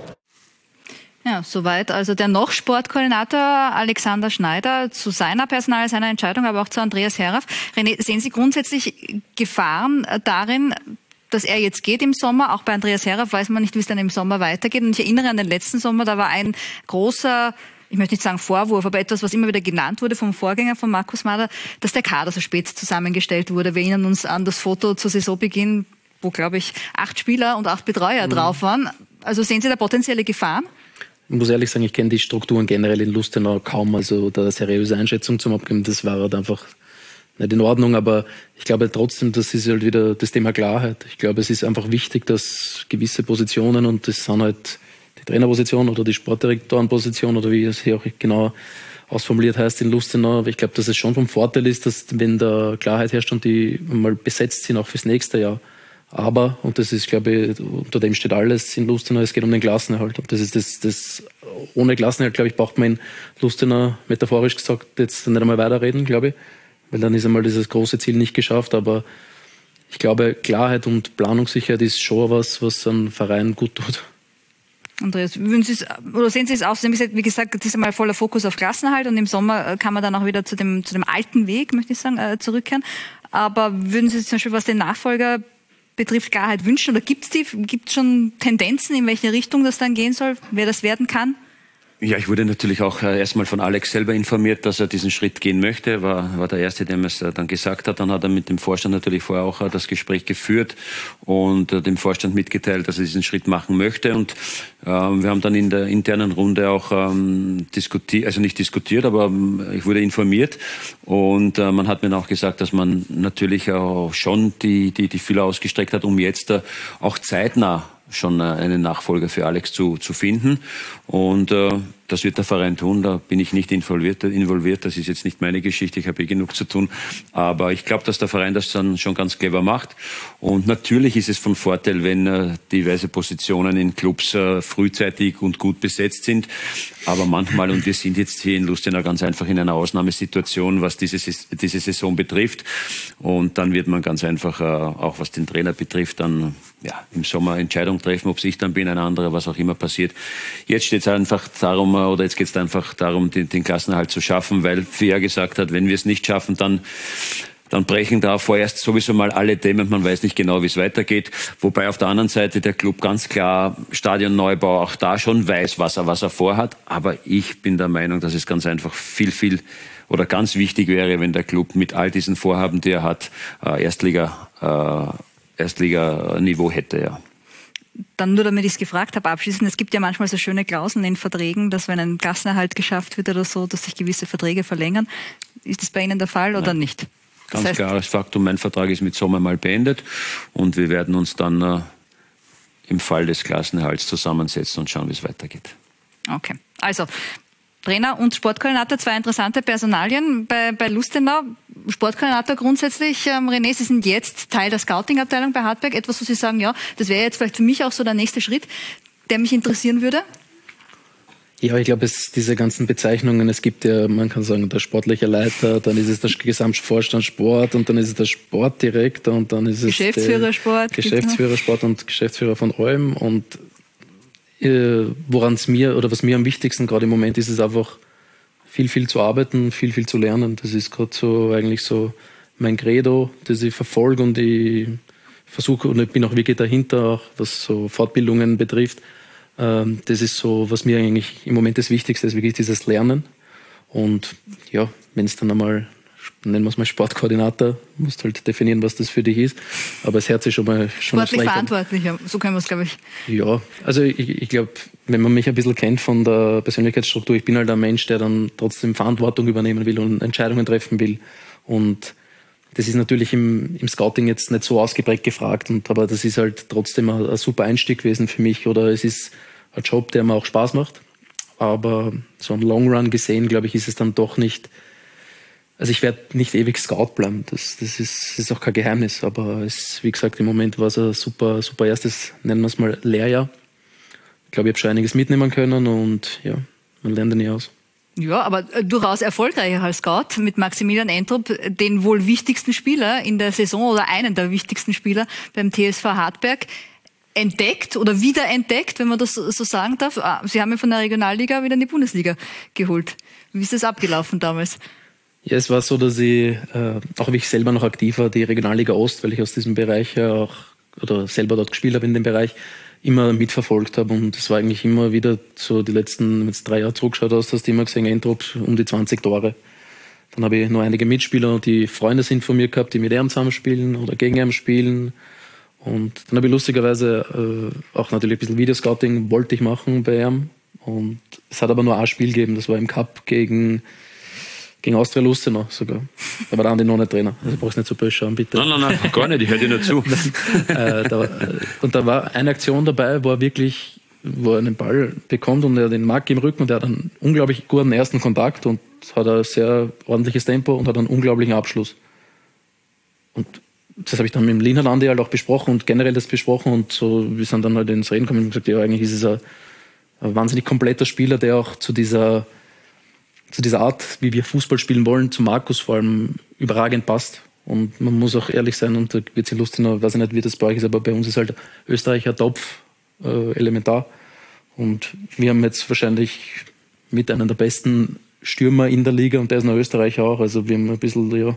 Ja, soweit also der noch Sportkoordinator Alexander Schneider zu seiner Personal, seiner Entscheidung, aber auch zu Andreas Heraf. René, sehen Sie grundsätzlich Gefahren darin, dass er jetzt geht im Sommer? Auch bei Andreas Heraf weiß man nicht, wie es dann im Sommer weitergeht. Und ich erinnere an den letzten Sommer, da war ein großer, ich möchte nicht sagen Vorwurf, aber etwas, was immer wieder genannt wurde vom Vorgänger von Markus Mader, dass der Kader so spät zusammengestellt wurde. Wir erinnern uns an das Foto zu Saisonbeginn, wo, glaube ich, acht Spieler und acht Betreuer mhm. drauf waren. Also sehen Sie da potenzielle Gefahren? Ich muss ehrlich sagen, ich kenne die Strukturen generell in Lustenau kaum, also da eine seriöse Einschätzung zum Abgeben, das war halt einfach nicht in Ordnung, aber ich glaube trotzdem, das ist halt wieder das Thema Klarheit. Ich glaube, es ist einfach wichtig, dass gewisse Positionen, und das sind halt die Trainerposition oder die Sportdirektorenposition oder wie es hier auch genau ausformuliert heißt in Lustenau, aber ich glaube, dass es schon vom Vorteil ist, dass wenn da Klarheit herrscht und die mal besetzt sind, auch fürs nächste Jahr. Aber, und das ist, glaube ich, unter dem steht alles in Lustenau, es geht um den Klassenerhalt. Und das ist das, das ohne Klassenerhalt, glaube ich, braucht man in Lustenau, metaphorisch gesagt, jetzt nicht einmal weiterreden, glaube ich. Weil dann ist einmal dieses große Ziel nicht geschafft. Aber ich glaube, Klarheit und Planungssicherheit ist schon was, was einem Verein gut tut. Andreas, würden Sie es, oder sehen Sie es auch? Sie haben gesagt, wie gesagt, das ist einmal voller Fokus auf Klassenerhalt und im Sommer kann man dann auch wieder zu dem, zu dem alten Weg, möchte ich sagen, zurückkehren. Aber würden Sie zum Beispiel, was den Nachfolger betrifft, Klarheit wünschen? Oder gibt es die? Gibt es schon Tendenzen, in welche Richtung das dann gehen soll, wer das werden kann? Ja, ich wurde natürlich auch äh, erstmal von Alex selber informiert, dass er diesen Schritt gehen möchte. War, war der Erste, der mir es äh, dann gesagt hat. Dann hat er mit dem Vorstand natürlich vorher auch äh, das Gespräch geführt und äh, dem Vorstand mitgeteilt, dass er diesen Schritt machen möchte. Und äh, wir haben dann in der internen Runde auch ähm, diskutiert, also nicht diskutiert, aber ähm, ich wurde informiert. Und äh, man hat mir auch gesagt, dass man natürlich auch schon die, die, die Fühler ausgestreckt hat, um jetzt äh, auch zeitnah schon einen Nachfolger für Alex zu, zu finden. Und äh, das wird der Verein tun. Da bin ich nicht involviert, involviert. Das ist jetzt nicht meine Geschichte. Ich habe eh genug zu tun. Aber ich glaube, dass der Verein das dann schon ganz clever macht. Und natürlich ist es von Vorteil, wenn äh, diverse Positionen in Clubs äh, frühzeitig und gut besetzt sind. Aber manchmal, und wir sind jetzt hier in Lustenau ganz einfach in einer Ausnahmesituation, was diese, diese Saison betrifft. Und dann wird man ganz einfach, äh, auch was den Trainer betrifft, dann ja, im Sommer Entscheidung treffen, ob ich dann bin, ein anderer, was auch immer passiert. Jetzt steht es einfach darum, oder jetzt geht es einfach darum, den, den Klassenerhalt zu schaffen, weil Fia gesagt hat, wenn wir es nicht schaffen, dann dann brechen da vorerst sowieso mal alle Dämme. Man weiß nicht genau, wie es weitergeht. Wobei auf der anderen Seite der Club ganz klar Stadionneubau auch da schon weiß, was er, was er vorhat. Aber ich bin der Meinung, dass es ganz einfach viel, viel oder ganz wichtig wäre, wenn der Club mit all diesen Vorhaben, die er hat, Erstliga, äh, Erstliga-Niveau hätte, ja. Dann nur, damit ich es gefragt habe, abschließend, es gibt ja manchmal so schöne Klauseln in Verträgen, dass wenn ein Klassenerhalt geschafft wird oder so, dass sich gewisse Verträge verlängern. Ist das bei Ihnen der Fall oder Nein. nicht? Ganz das heißt, klares Faktum, mein Vertrag ist mit Sommer mal beendet und wir werden uns dann äh, im Fall des Klassenerhalts zusammensetzen und schauen, wie es weitergeht. Okay, also Trainer und Sportkoordinator, zwei interessante Personalien bei, bei Lustenau. Sportkoordinator grundsätzlich, ähm, René, Sie sind jetzt Teil der Scouting-Abteilung bei Hartberg. Etwas, wo Sie sagen, ja, das wäre jetzt vielleicht für mich auch so der nächste Schritt, der mich interessieren würde? Ja, ich glaube, es diese ganzen Bezeichnungen, es gibt ja, man kann sagen, der sportliche Leiter, dann ist es der Gesamtvorstand Sport und dann ist es der Sportdirektor und dann ist es Geschäftsführer Sport, Geschäftsführer Sport und Geschäftsführer von Räumen. Und äh, woran es mir oder was mir am wichtigsten gerade im Moment ist, ist einfach viel, viel zu arbeiten, viel, viel zu lernen. Das ist gerade so eigentlich so mein Credo, das ich verfolge und ich versuche und ich bin auch wirklich dahinter, auch was so Fortbildungen betrifft. Das ist so, was mir eigentlich im Moment das Wichtigste ist, wirklich dieses Lernen. Und ja, wenn es dann einmal, nennen wir es mal Sportkoordinator, musst du halt definieren, was das für dich ist. Aber das Herz ist schon mal schon sportlich verantwortlich, so können wir es, glaube ich. Ja, also ich, ich glaube, wenn man mich ein bisschen kennt von der Persönlichkeitsstruktur, ich bin halt ein Mensch, der dann trotzdem Verantwortung übernehmen will und Entscheidungen treffen will. Und das ist natürlich im, im Scouting jetzt nicht so ausgeprägt gefragt, und, aber das ist halt trotzdem ein, ein super Einstieg gewesen für mich. Oder es ist ein Job, der mir auch Spaß macht. Aber so im Long Run gesehen, glaube ich, ist es dann doch nicht. Also ich werde nicht ewig Scout bleiben. Das, das, ist, das ist auch kein Geheimnis. Aber es, wie gesagt, im Moment war es ein super, super erstes, nennen wir es mal, Lehrjahr. Ich glaube, ich habe schon einiges mitnehmen können und ja, man lernt ja nie aus. Ja, aber durchaus erfolgreicher als Scout mit Maximilian Entrup, den wohl wichtigsten Spieler in der Saison oder einen der wichtigsten Spieler beim T S V Hartberg entdeckt oder wiederentdeckt, wenn man das so sagen darf. Sie haben ihn von der Regionalliga wieder in die Bundesliga geholt. Wie ist das abgelaufen damals? Ja, es war so, dass ich, äh, auch wie ich selber noch aktiv war, die Regionalliga Ost, weil ich aus diesem Bereich ja auch, oder selber dort gespielt habe in dem Bereich, immer mitverfolgt habe. Und es war eigentlich immer wieder so die letzten, wenn du drei Jahre zurückgeschaut hast, hast du immer gesehen, Entrup um die zwanzig Tore. Dann habe ich noch einige Mitspieler, die Freunde sind von mir gehabt, die mit ihm zusammen spielen oder gegen ihn spielen. Und dann habe ich lustigerweise äh, auch natürlich ein bisschen Videoscouting wollte ich machen bei ihm. Und es hat aber nur ein Spiel gegeben, das war im Cup gegen, gegen Austria Lustenau sogar. Da war der Andi noch nicht Trainer, also brauchst du nicht so böse schauen, bitte. Nein, nein, nein, gar nicht, ich höre dir nur zu. äh, da, und da war eine Aktion dabei, wo er wirklich, wo er einen Ball bekommt und er den Mark im Rücken und er hat einen unglaublich guten ersten Kontakt und hat ein sehr ordentliches Tempo und hat einen unglaublichen Abschluss. Und das habe ich dann mit dem Linhard Andi halt auch besprochen und generell das besprochen und so, wir sind dann halt ins Reden gekommen und gesagt, ja, eigentlich ist es ein, ein wahnsinnig kompletter Spieler, der auch zu dieser, zu dieser Art, wie wir Fußball spielen wollen, zu Markus vor allem überragend passt. Und man muss auch ehrlich sein, und da wird es in Lustenau, weiß ich nicht, wie das bei euch ist, aber bei uns ist halt Österreicher Topf äh, elementar. Und wir haben jetzt wahrscheinlich mit einem der besten Stürmer in der Liga und der ist noch Österreicher auch. Also wir haben ein bisschen, ja,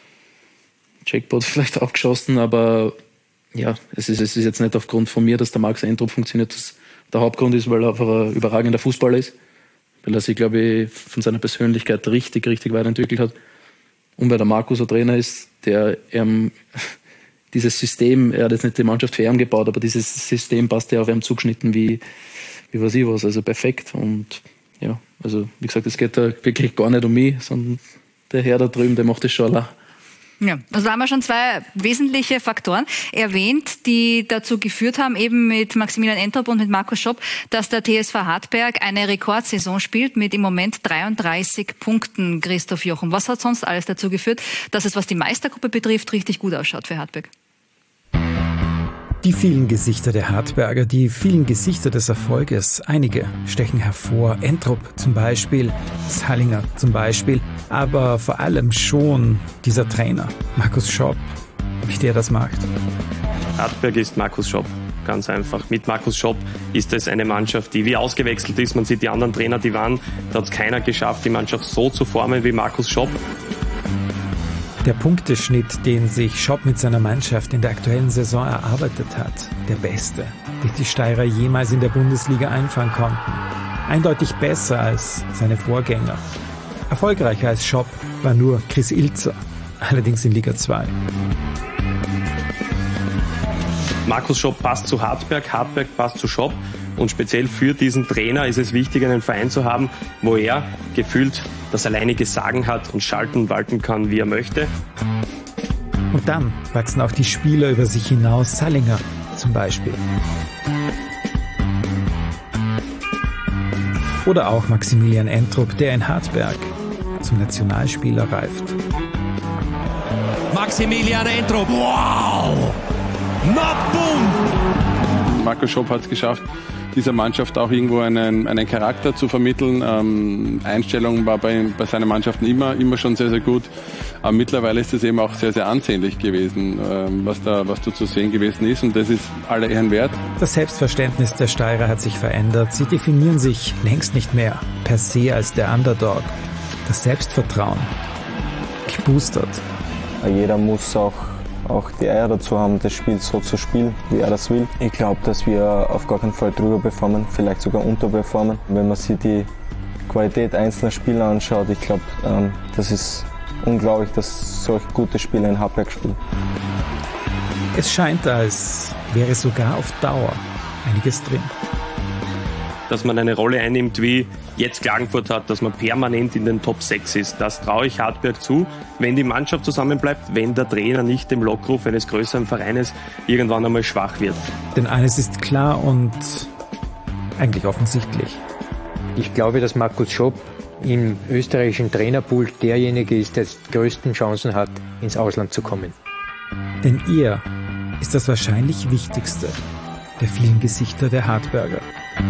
Jackpot vielleicht aufgeschossen, aber ja, es ist, es ist jetzt nicht aufgrund von mir, dass der Max Entrup funktioniert. Das, der Hauptgrund ist, weil er einfach ein überragender Fußballer ist. weil er sich, glaube ich, von seiner Persönlichkeit richtig, richtig weiterentwickelt hat. Und weil der Markus ein Trainer ist, der ähm, dieses System, er hat jetzt nicht die Mannschaft für ihn gebaut, aber dieses System passt ja auf ihm zugeschnitten wie, wie weiß ich was, also perfekt. Und ja, also wie gesagt, es geht da wirklich gar nicht um mich, sondern der Herr da drüben, der macht das schon allein. Ja, also da haben wir schon zwei wesentliche Faktoren erwähnt, die dazu geführt haben, eben mit Maximilian Entrop und mit Markus Schopp, dass der T S V Hartberg eine Rekordsaison spielt mit im Moment dreiunddreißig Punkten, Christoph Jochum. Was hat sonst alles dazu geführt, dass es, was die Meistergruppe betrifft, richtig gut ausschaut für Hartberg? Die vielen Gesichter der Hartberger, die vielen Gesichter des Erfolges. Einige stechen hervor. Entrop zum Beispiel, Sallinger zum Beispiel, aber vor allem schon dieser Trainer, Markus Schopp, wie der das macht. Hartberg ist Markus Schopp, ganz einfach. Mit Markus Schopp ist es eine Mannschaft, die wie ausgewechselt ist. Man sieht die anderen Trainer, die waren, da hat es keiner geschafft, die Mannschaft so zu formen wie Markus Schopp. Der Punkteschnitt, den sich Schopp mit seiner Mannschaft in der aktuellen Saison erarbeitet hat, der beste, den die Steirer jemals in der Bundesliga einfahren konnten. Eindeutig besser als seine Vorgänger. Erfolgreicher als Schopp war nur Chris Ilzer, allerdings in Liga zwei. Markus Schopp passt zu Hartberg, Hartberg passt zu Schopp. Und speziell für diesen Trainer ist es wichtig, einen Verein zu haben, wo er gefühlt das alleinige Sagen hat und schalten und walten kann, wie er möchte. Und dann wachsen auch die Spieler über sich hinaus, Sallinger zum Beispiel. Oder auch Maximilian Entrop, der in Hartberg zum Nationalspieler reift. Maximilian Entrop, wow! Na boom! Markus Schopp hat es geschafft, dieser Mannschaft auch irgendwo einen, einen Charakter zu vermitteln. Ähm, Einstellung war bei, bei seinen Mannschaften immer, immer schon sehr, sehr gut. Aber mittlerweile ist es eben auch sehr, sehr ansehnlich gewesen, ähm, was da, was da zu sehen gewesen ist. Und das ist aller Ehren wert. Das Selbstverständnis der Steirer hat sich verändert. Sie definieren sich längst nicht mehr per se als der Underdog. Das Selbstvertrauen geboostert. Jeder muss auch auch die Eier dazu haben, das Spiel so zu spielen, wie er das will. Ich glaube, dass wir auf gar keinen Fall drüber performen, vielleicht sogar unterperformen. Wenn man sich die Qualität einzelner Spieler anschaut, ich glaube, ähm, das ist unglaublich, dass solch gute Spieler in Hartberg spielen. Es scheint, als wäre sogar auf Dauer einiges drin. Dass man eine Rolle einnimmt, wie jetzt Klagenfurt hat, dass man permanent in den Top sechs ist. Das traue ich Hartberg zu, wenn die Mannschaft zusammenbleibt, wenn der Trainer nicht dem Lockruf eines größeren Vereines irgendwann einmal schwach wird. Denn eines ist klar und eigentlich offensichtlich. Ich glaube, dass Markus Schopp im österreichischen Trainerpool derjenige ist, der die größten Chancen hat, ins Ausland zu kommen. Denn er ist das wahrscheinlich Wichtigste der vielen Gesichter der Hartberger.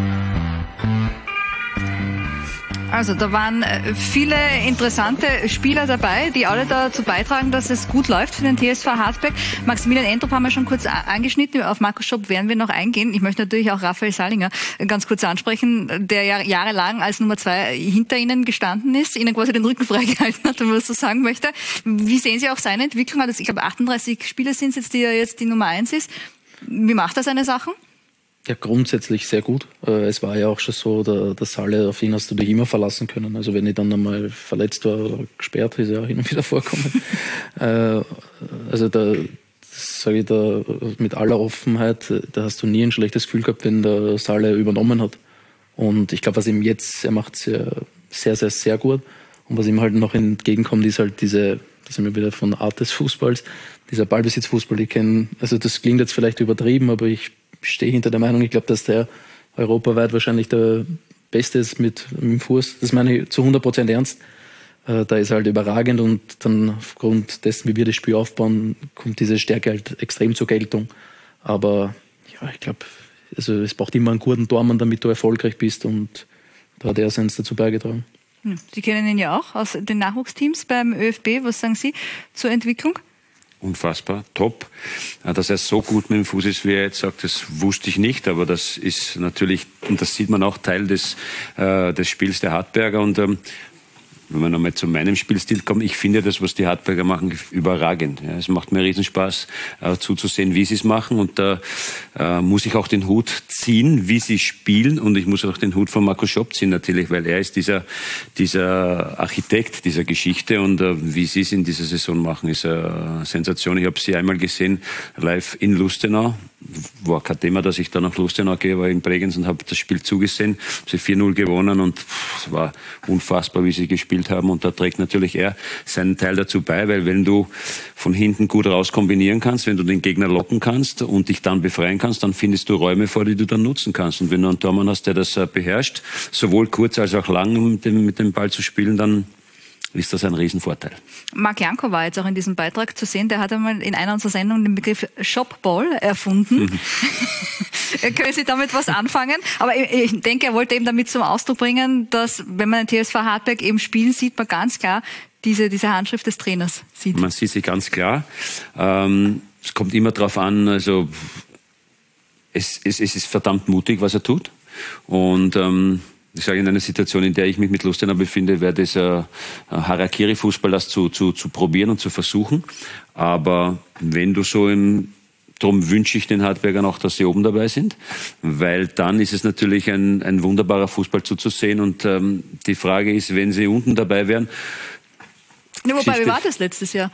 Also da waren viele interessante Spieler dabei, die alle dazu beitragen, dass es gut läuft für den T S V Hartberg. Maximilian Entrop haben wir schon kurz angeschnitten, auf Markus Schopp werden wir noch eingehen. Ich möchte natürlich auch Raphael Sallinger ganz kurz ansprechen, der ja jahrelang als Nummer zwei hinter Ihnen gestanden ist, Ihnen quasi den Rücken freigehalten hat, wenn man das so sagen möchte. Wie sehen Sie auch seine Entwicklung? Ich glaube, achtunddreißig Spieler sind es jetzt, die er jetzt die Nummer eins ist. Wie macht er seine Sachen? Ja, grundsätzlich sehr gut. Es war ja auch schon so, der, der Salle, auf ihn hast du dich immer verlassen können. Also wenn ich dann einmal verletzt war oder gesperrt, ist ja hin und wieder vorkommen. Also da sage ich da mit aller Offenheit, da hast du nie ein schlechtes Gefühl gehabt, wenn der Salle übernommen hat. Und ich glaube, was ihm jetzt, er macht es ja sehr, sehr, sehr gut. Und was ihm halt noch entgegenkommt, ist halt diese, da sind wir wieder von Art des Fußballs, dieser Ballbesitzfußball, ich kenne, also das klingt jetzt vielleicht übertrieben, aber ich stehe hinter der Meinung, ich glaube, dass der europaweit wahrscheinlich der Beste ist mit, mit dem Fuß. Das meine ich zu hundert Prozent ernst. Äh, da ist er halt überragend und dann aufgrund dessen, wie wir das Spiel aufbauen, kommt diese Stärke halt extrem zur Geltung. Aber ja, ich glaube, also es braucht immer einen guten Tormann, damit du erfolgreich bist und da hat er seins dazu beigetragen. Sie kennen ihn ja auch aus den Nachwuchsteams beim ÖFB. Was sagen Sie zur Entwicklung? Unfassbar, top. Dass er so gut mit dem Fuß ist, wie er jetzt sagt, das wusste ich nicht, aber das ist natürlich, und das sieht man auch, Teil des, äh, des Spiels der Hartberger und ähm, wenn wir nochmal zu meinem Spielstil kommen, ich finde das, was die Hartberger machen, überragend. Ja, es macht mir riesen Spaß, äh, zuzusehen, wie sie es machen. Und da äh, muss ich auch den Hut ziehen, wie sie spielen. Und ich muss auch den Hut von Markus Schopp ziehen natürlich, weil er ist dieser, dieser Architekt dieser Geschichte. Und äh, wie sie es in dieser Saison machen, ist eine Sensation. Ich habe sie einmal gesehen, live in Lustenau. War kein Thema, dass ich da nach Lustenau gehe, war in Bregenz und habe das Spiel zugesehen. Sie vier null gewonnen und es war unfassbar, wie sie gespielt haben. Und da trägt natürlich er seinen Teil dazu bei, weil wenn du von hinten gut raus kombinieren kannst, wenn du den Gegner locken kannst und dich dann befreien kannst, dann findest du Räume vor, die du dann nutzen kannst. Und wenn du einen Tormann hast, der das beherrscht, sowohl kurz als auch lang mit dem, mit dem Ball zu spielen, dann ist das ein Riesenvorteil. Marc Janko war jetzt auch in diesem Beitrag zu sehen. Der hat einmal in einer unserer Sendungen den Begriff Shopball erfunden. Mhm. Können Sie damit was anfangen? Aber ich denke, er wollte eben damit zum Ausdruck bringen, dass, wenn man den T S V Hartberg eben spielen sieht, man ganz klar diese, diese Handschrift des Trainers sieht. Man sieht sie ganz klar. Ähm, es kommt immer darauf an, also es, es, es ist verdammt mutig, was er tut. Und ähm, ich sage, in einer Situation, in der ich mich mit Lustenau befinde, wäre das ein Harakiri-Fußball, das zu, zu, zu probieren und zu versuchen. Aber wenn du so im, darum wünsche ich den Hartbergern auch, dass sie oben dabei sind, weil dann ist es natürlich ein, ein wunderbarer Fußball zuzusehen. Und ähm, die Frage ist, wenn sie unten dabei wären. Ja, wobei, wie war das letztes Jahr?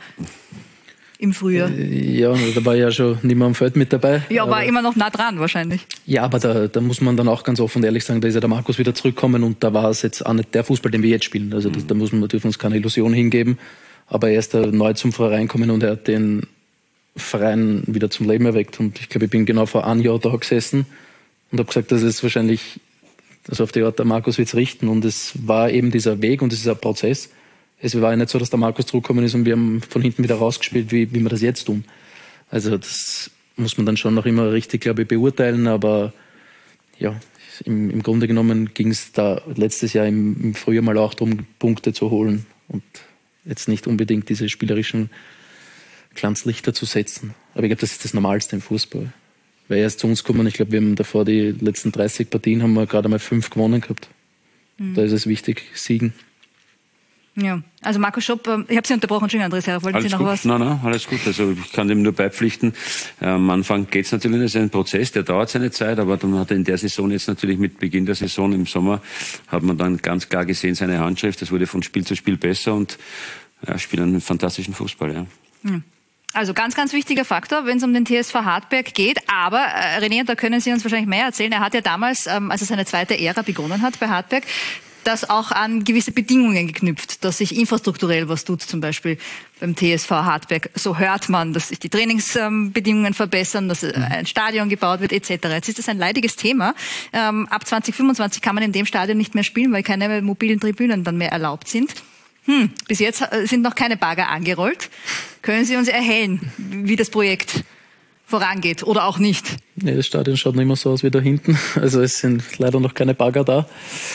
Im Frühjahr. Ja, da war ja schon nicht mehr am Feld mit dabei. Ja, war immer noch nah dran wahrscheinlich. Ja, aber da, da muss man dann auch ganz offen und ehrlich sagen, da ist ja der Markus wieder zurückgekommen und da war es jetzt auch nicht der Fußball, den wir jetzt spielen. Also das, da muss man, dürfen uns keine Illusion hingeben. Aber er ist da neu zum Verein gekommen und er hat den Verein wieder zum Leben erweckt. Und ich glaube, ich bin genau vor einem Jahr da gesessen und habe gesagt, das ist wahrscheinlich, also auf die Art, der Markus wird es richten. Und es war eben dieser Weg und es ist ein Prozess. Es war ja nicht so, dass der Markus zurückgekommen ist und wir haben von hinten wieder rausgespielt, wie, wie wir das jetzt tun. Also das muss man dann schon noch immer richtig, glaube ich, beurteilen. Aber ja, im, im Grunde genommen ging es da letztes Jahr im, im Frühjahr mal auch darum, Punkte zu holen und jetzt nicht unbedingt diese spielerischen Glanzlichter zu setzen. Aber ich glaube, das ist das Normalste im Fußball. Weil er ist zu uns gekommen, ich glaube, wir haben davor die letzten dreißig Partien, haben wir gerade mal fünf gewonnen gehabt. Mhm. Da ist es wichtig, siegen. Ja, also Markus Schopp, ich habe Sie unterbrochen, Entschuldigung, Andreas Herr, wollten alles Sie noch gut. was? Nein, nein, alles gut. Also ich kann dem nur beipflichten. Am Anfang geht es natürlich, das ist ein Prozess, der dauert seine Zeit, aber dann hat er in der Saison jetzt natürlich mit Beginn der Saison im Sommer, hat man dann ganz klar gesehen, seine Handschrift, das wurde von Spiel zu Spiel besser und ja, spielt einen fantastischen Fußball, ja. Hm. Also ganz, ganz wichtiger Faktor, wenn es um den T S V Hartberg geht. Aber äh, René, da können Sie uns wahrscheinlich mehr erzählen. Er hat ja damals, ähm, als er seine zweite Ära begonnen hat bei Hartberg, das auch an gewisse Bedingungen geknüpft, dass sich infrastrukturell was tut, zum Beispiel beim T S V Hartberg. So hört man, dass sich die Trainingsbedingungen verbessern, dass ein Stadion gebaut wird et cetera. Jetzt ist das ein leidiges Thema. Ähm, ab zwanzig fünfundzwanzig kann man in dem Stadion nicht mehr spielen, weil keine mobilen Tribünen dann mehr erlaubt sind. Hm, bis jetzt sind noch keine Bagger angerollt. Können Sie uns erhellen, wie das Projekt vorangeht oder auch nicht? Nee, das Stadion schaut nicht mehr so aus wie da hinten. Also es sind leider noch keine Bagger da.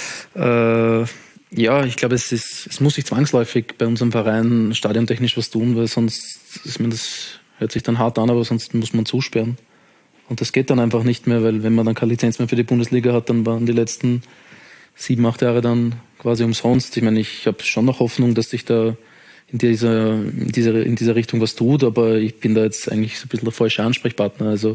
Äh, ja, ich glaube, es ist, es muss sich zwangsläufig bei unserem Verein stadiontechnisch was tun, weil sonst, ich meine, das hört sich dann hart an, aber sonst muss man zusperren. Und das geht dann einfach nicht mehr, weil wenn man dann keine Lizenz mehr für die Bundesliga hat, dann waren die letzten sieben, acht Jahre dann quasi umsonst. Ich meine, ich habe schon noch Hoffnung, dass sich da in dieser, in dieser, in dieser Richtung was tut, aber ich bin da jetzt eigentlich so ein bisschen der falsche Ansprechpartner. Also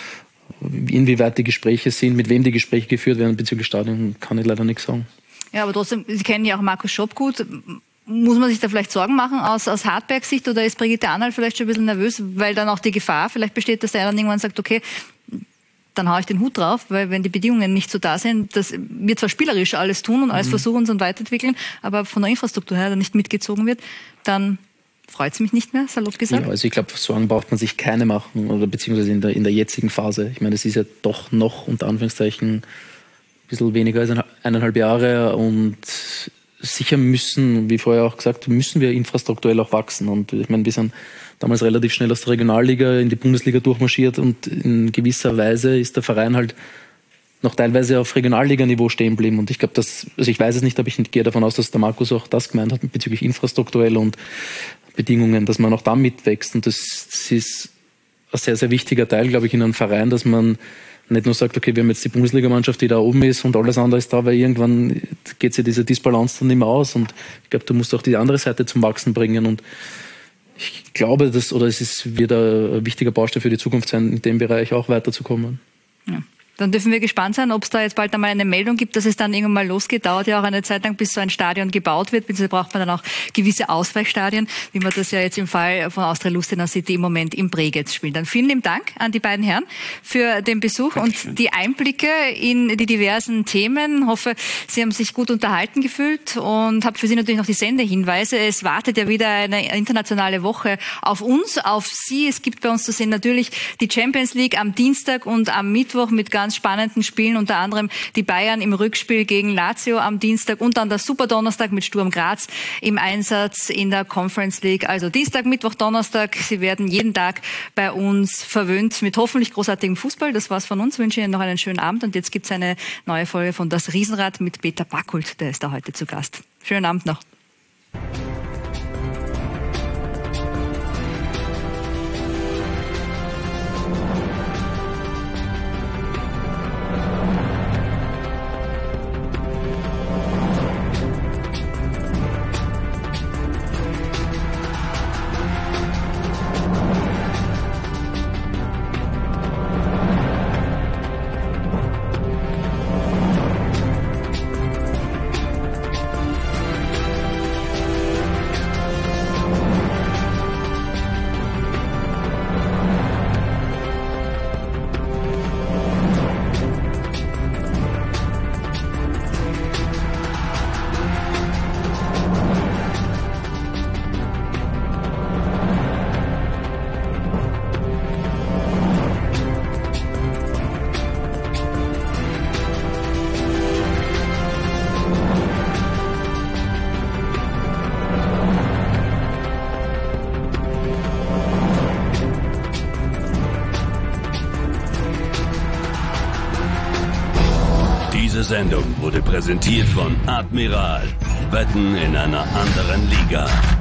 inwieweit die Gespräche sind, mit wem die Gespräche geführt werden bezüglich Stadion, kann ich leider nichts sagen. Ja, aber trotzdem, Sie kennen ja auch Markus Schopp gut. Muss man sich da vielleicht Sorgen machen aus, aus Hartberg-Sicht oder ist Brigitte Arnald vielleicht schon ein bisschen nervös, weil dann auch die Gefahr vielleicht besteht, dass der dann irgendwann sagt, okay, dann haue ich den Hut drauf, weil wenn die Bedingungen nicht so da sind, dass wir zwar spielerisch alles tun und alles mhm. versuchen und weiterentwickeln, aber von der Infrastruktur her dann nicht mitgezogen wird, dann freut es mich nicht mehr, salopp gesagt. Ja, also ich glaube, Sorgen braucht man sich keine machen, oder beziehungsweise in der, in der jetzigen Phase. Ich meine, es ist ja doch noch unter Anführungszeichen ein bisschen weniger als eineinhalb Jahre und sicher müssen, wie vorher auch gesagt, müssen wir infrastrukturell auch wachsen. Und ich meine, wir sind damals relativ schnell aus der Regionalliga in die Bundesliga durchmarschiert und in gewisser Weise ist der Verein halt noch teilweise auf Regionalliganiveau stehen geblieben. Und ich glaube, dass, also ich weiß es nicht, aber ich gehe davon aus, dass der Markus auch das gemeint hat bezüglich infrastrukturell und Bedingungen, dass man auch da mitwächst. Und das, das ist ein sehr, sehr wichtiger Teil, glaube ich, in einem Verein, dass man nicht nur sagt, okay, wir haben jetzt die Bundesligamannschaft, die da oben ist und alles andere ist da, weil irgendwann geht sich diese Disbalance dann nicht mehr aus und ich glaube, du musst auch die andere Seite zum Wachsen bringen und ich glaube, dass, oder es ist wieder ein wichtiger Baustein für die Zukunft sein, in dem Bereich auch weiterzukommen. Ja. Dann dürfen wir gespannt sein, ob es da jetzt bald einmal eine Meldung gibt, dass es dann irgendwann mal losgeht. Dauert ja auch eine Zeit lang, bis so ein Stadion gebaut wird. Beziehungsweise braucht man dann auch gewisse Ausweichstadien, wie man das ja jetzt im Fall von Austria Lustenau City im Moment im Bregenz spielt. Dann vielen lieben Dank an die beiden Herren für den Besuch und die Einblicke in die diversen Themen. Ich hoffe, Sie haben sich gut unterhalten gefühlt und habe für Sie natürlich noch die Sendehinweise. Es wartet ja wieder eine internationale Woche auf uns, auf Sie. Es gibt bei uns zu sehen natürlich die Champions League am Dienstag und am Mittwoch mit ganz spannenden Spielen, unter anderem die Bayern im Rückspiel gegen Lazio am Dienstag und dann der Superdonnerstag mit Sturm Graz im Einsatz in der Conference League. Also Dienstag, Mittwoch, Donnerstag. Sie werden jeden Tag bei uns verwöhnt mit hoffentlich großartigem Fußball. Das war's von uns. Ich wünsche Ihnen noch einen schönen Abend und jetzt gibt's eine neue Folge von Das Riesenrad mit Peter Backhult. Der ist da heute zu Gast. Schönen Abend noch. Diese Sendung wurde präsentiert von Admiral. Wetten in einer anderen Liga.